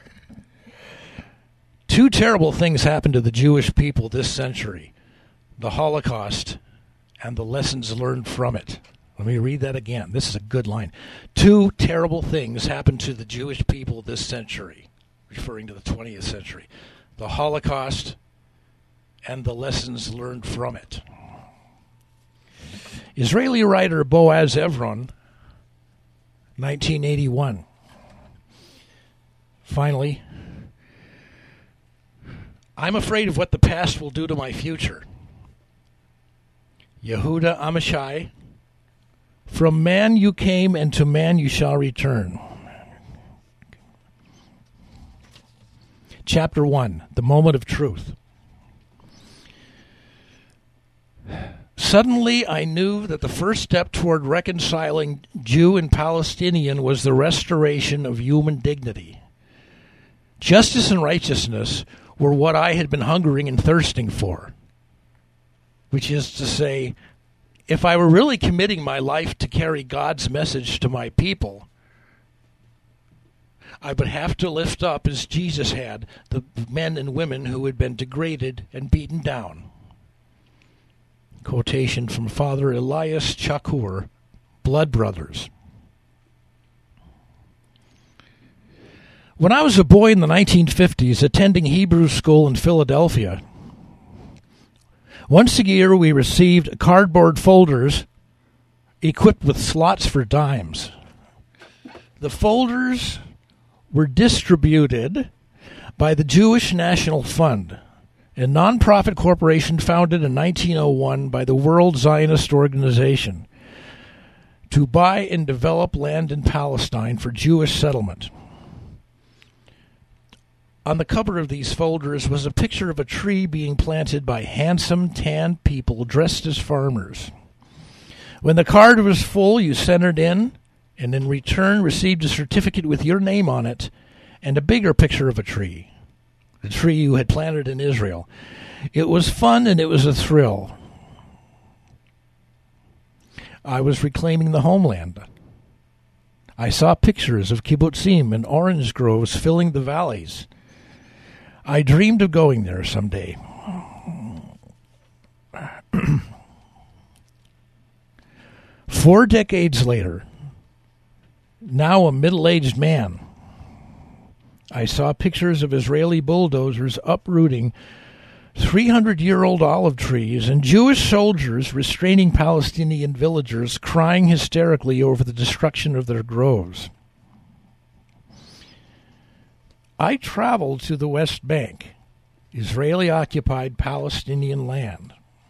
Two terrible things happened to the Jewish people this century: the Holocaust and the lessons learned from it. Let me read that again. This is a good line. Two terrible things happened to the Jewish people this century, referring to the twentieth century: the Holocaust and the lessons learned from it. Israeli writer Boaz Evron, nineteen eighty-one. Finally, I'm afraid of what the past will do to my future. Yehuda Amishai, from man you came, and to man you shall return. Chapter one, The Moment of Truth. Suddenly I knew that the first step toward reconciling Jew and Palestinian was the restoration of human dignity. Justice and righteousness were what I had been hungering and thirsting for, which is to say, if I were really committing my life to carry God's message to my people, I would have to lift up, as Jesus had, the men and women who had been degraded and beaten down. Quotation from Father Elias Chakour, Blood Brothers. When I was a boy in the nineteen fifties, attending Hebrew school in Philadelphia, once a year we received cardboard folders equipped with slots for dimes. The folders were distributed by the Jewish National Fund, a nonprofit corporation founded in nineteen oh one by the World Zionist Organization, to buy and develop land in Palestine for Jewish settlement. On the cover of these folders was a picture of a tree being planted by handsome, tanned people dressed as farmers. When the card was full, you sent it in, and in return received a certificate with your name on it and a bigger picture of a tree, the tree you had planted in Israel. It was fun and it was a thrill. I was reclaiming the homeland. I saw pictures of kibbutzim and orange groves filling the valleys. I dreamed of going there someday. Four decades later, now a middle-aged man, I saw pictures of Israeli bulldozers uprooting three hundred year old olive trees and Jewish soldiers restraining Palestinian villagers crying hysterically over the destruction of their groves. I traveled to the West Bank, Israeli-occupied Palestinian land,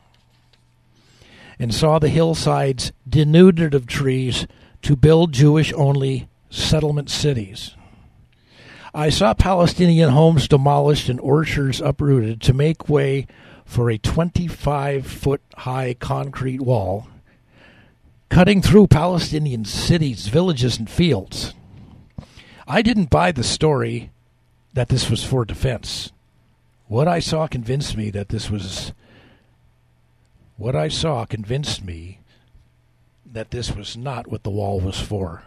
and saw the hillsides denuded of trees to build Jewish-only settlement cities. I saw Palestinian homes demolished and orchards uprooted to make way for a twenty-five foot high concrete wall, cutting through Palestinian cities, villages, and fields. I didn't buy the story that this was for defense. What I saw convinced me that this was... What I saw convinced me that this was not what the wall was for.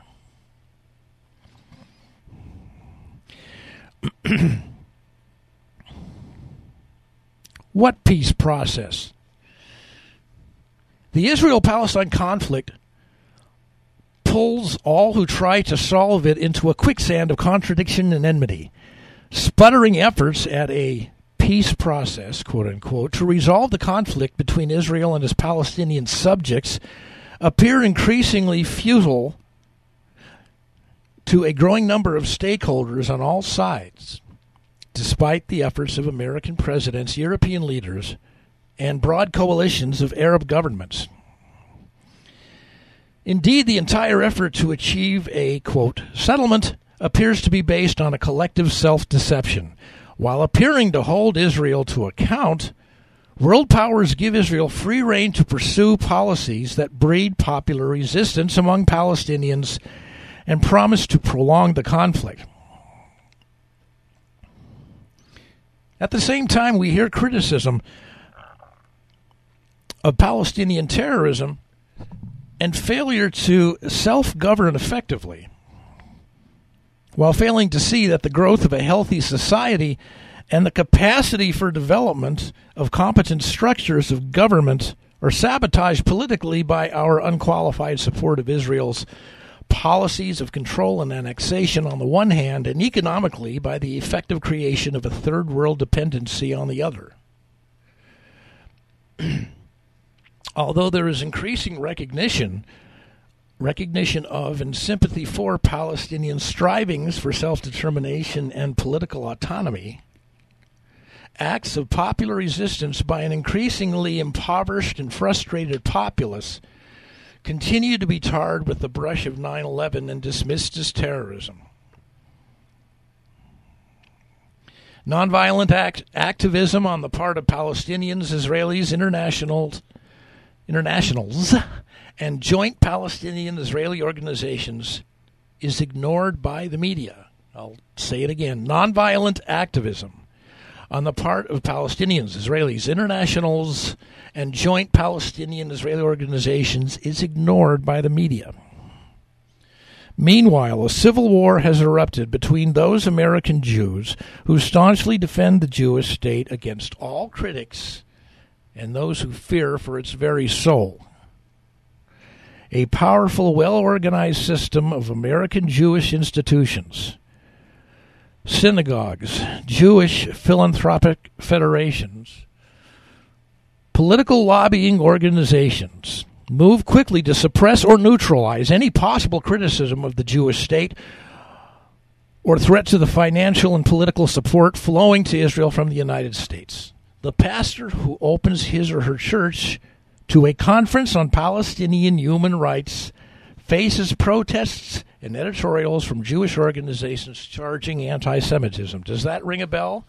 What peace process? The Israel-Palestine conflict pulls all who try to solve it into a quicksand of contradiction and enmity. Sputtering efforts at a peace process, quote unquote, to resolve the conflict between Israel and its Palestinian subjects appear increasingly futile to a growing number of stakeholders on all sides, despite the efforts of American presidents, European leaders, and broad coalitions of Arab governments. Indeed, the entire effort to achieve a, quote, settlement appears to be based on a collective self-deception. While appearing to hold Israel to account, world powers give Israel free rein to pursue policies that breed popular resistance among Palestinians and promise to prolong the conflict. At the same time, we hear criticism of Palestinian terrorism and failure to self-govern effectively, while failing to see that the growth of a healthy society and the capacity for development of competent structures of government are sabotaged politically by our unqualified support of Israel's policies of control and annexation on the one hand, and economically by the effective creation of a third world dependency on the other. Although there is increasing recognition recognition of and sympathy for Palestinian strivings for self-determination and political autonomy, acts of popular resistance by an increasingly impoverished and frustrated populace continue to be tarred with the brush of nine eleven and dismissed as terrorism. Nonviolent act- activism on the part of Palestinians, Israelis, internationals, internationals, and joint Palestinian-Israeli organizations is ignored by the media. I'll say it again. Nonviolent activism on the part of Palestinians, Israelis, internationals, and joint Palestinian-Israeli organizations is ignored by the media. Meanwhile, a civil war has erupted between those American Jews who staunchly defend the Jewish state against all critics and those who fear for its very soul. A powerful, well-organized system of American Jewish institutions, synagogues, Jewish philanthropic federations, political lobbying organizations move quickly to suppress or neutralize any possible criticism of the Jewish state or threat to the financial and political support flowing to Israel from the United States. The pastor who opens his or her church to a conference on Palestinian human rights faces protests and editorials from Jewish organizations charging anti-Semitism. Does that ring a bell?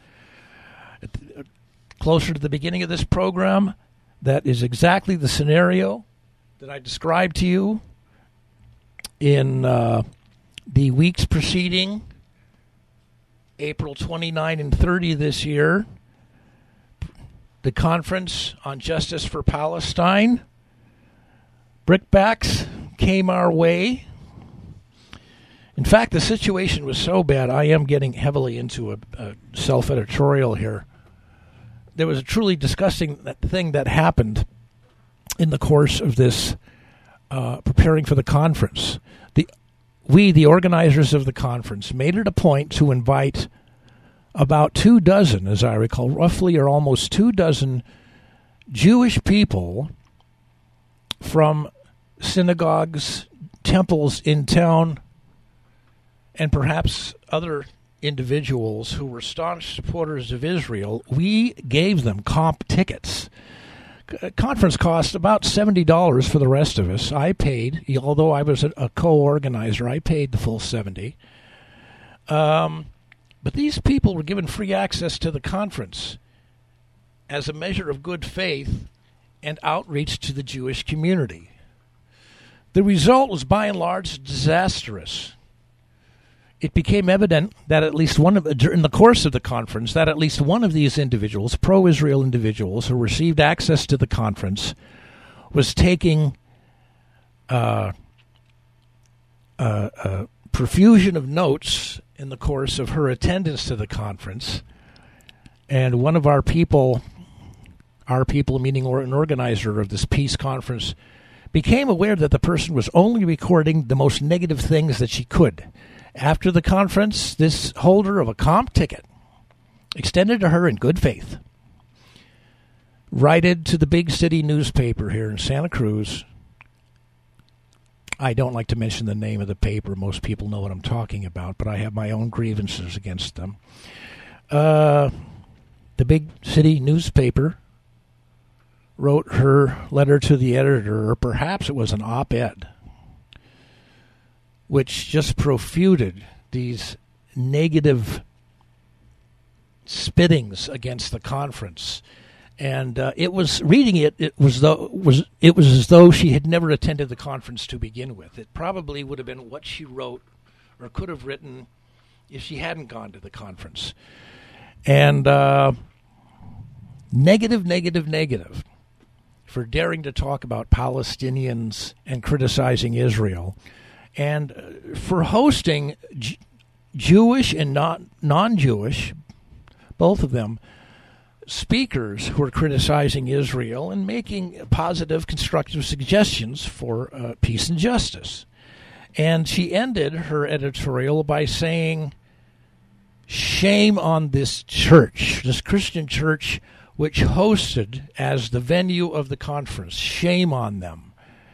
Closer to the beginning of this program, that is exactly the scenario that I described to you in uh, the weeks preceding April twenty-ninth and thirtieth this year, the Conference on Justice for Palestine. Brickbacks came our way. In fact, the situation was so bad, I am getting heavily into a, a self-editorial here. There was a truly disgusting thing that happened in the course of this uh, preparing for the conference. The, we, the organizers of the conference, made it a point to invite about two dozen, as I recall, roughly or almost two dozen Jewish people from synagogues, temples in town, and perhaps other individuals who were staunch supporters of Israel. We gave them comp tickets. Conference cost about seventy dollars for the rest of us. I paid, although I was a, a co-organizer, I paid the full seventy dollars. Um, but these people were given free access to the conference as a measure of good faith and outreach to the Jewish community. The result was by and large disastrous. It became evident that at least one of, in the course of the conference, that at least one of these individuals, pro-Israel individuals who received access to the conference, was taking uh, uh, a profusion of notes in the course of her attendance to the conference. And one of our people, our people meaning or an organizer of this peace conference, became aware that the person was only recording the most negative things that she could. After the conference, this holder of a comp ticket extended to her in good faith, righted to the big city newspaper here in Santa Cruz. I don't like to mention the name of the paper. Most people know what I'm talking about, but I have my own grievances against them. Uh, the big city newspaper wrote her letter to the editor, or perhaps it was an op-ed, which just profuted these negative spittings against the conference. And uh, it was reading it. It was though was it was as though she had never attended the conference to begin with. It probably would have been what she wrote, or could have written, if she hadn't gone to the conference. And uh, negative, negative, negative, for daring to talk about Palestinians and criticizing Israel, and uh, for hosting J- Jewish and not non-Jewish, both of them, speakers who are criticizing Israel and making positive, constructive suggestions for uh, peace and justice. And she ended her editorial by saying, shame on this church, this Christian church, which hosted as the venue of the conference. Shame on them.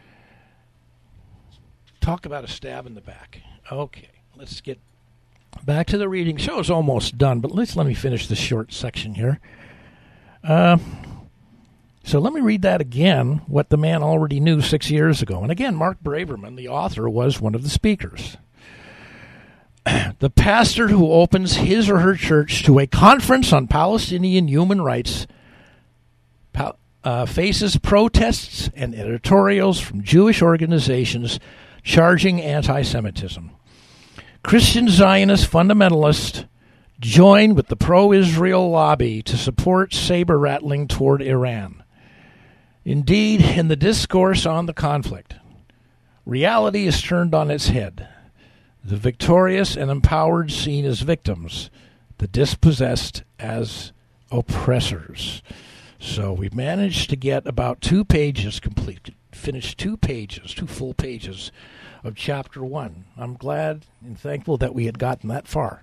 Talk about a stab in the back. Okay, let's get back to the reading. Show's almost done, but let's let me finish this short section here. Uh, so let me read that again, what the man already knew six years ago. And again, Mark Braverman, the author, was one of the speakers. The pastor who opens his or her church to a conference on Palestinian human rights pa- uh, faces protests and editorials from Jewish organizations charging anti-Semitism. Christian Zionist fundamentalists join with the pro-Israel lobby to support saber-rattling toward Iran. Indeed, in the discourse on the conflict, reality is turned on its head. The victorious and empowered seen as victims, the dispossessed as oppressors. So we've managed to get about two pages completed, finished two pages, two full pages of chapter one. I'm glad and thankful that we had gotten that far.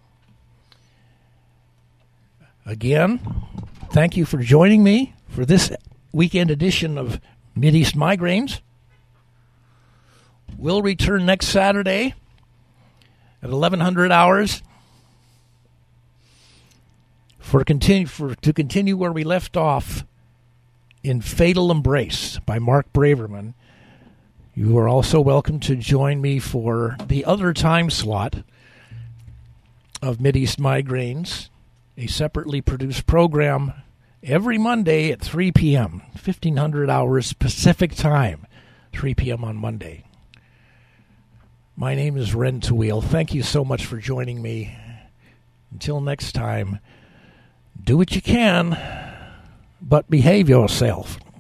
Again, thank you for joining me for this weekend edition of Mideast Migraines. We'll return next Saturday at eleven hundred hours for continue for to continue where we left off in Fatal Embrace by Mark Braverman. You are also welcome to join me for the other time slot of Mideast Migraines, a separately produced program every Monday at three p.m., fifteen hundred hours Pacific time, three p.m. on Monday. My name is Ren Tawil. Thank you so much for joining me. Until next time, do what you can, but behave yourself.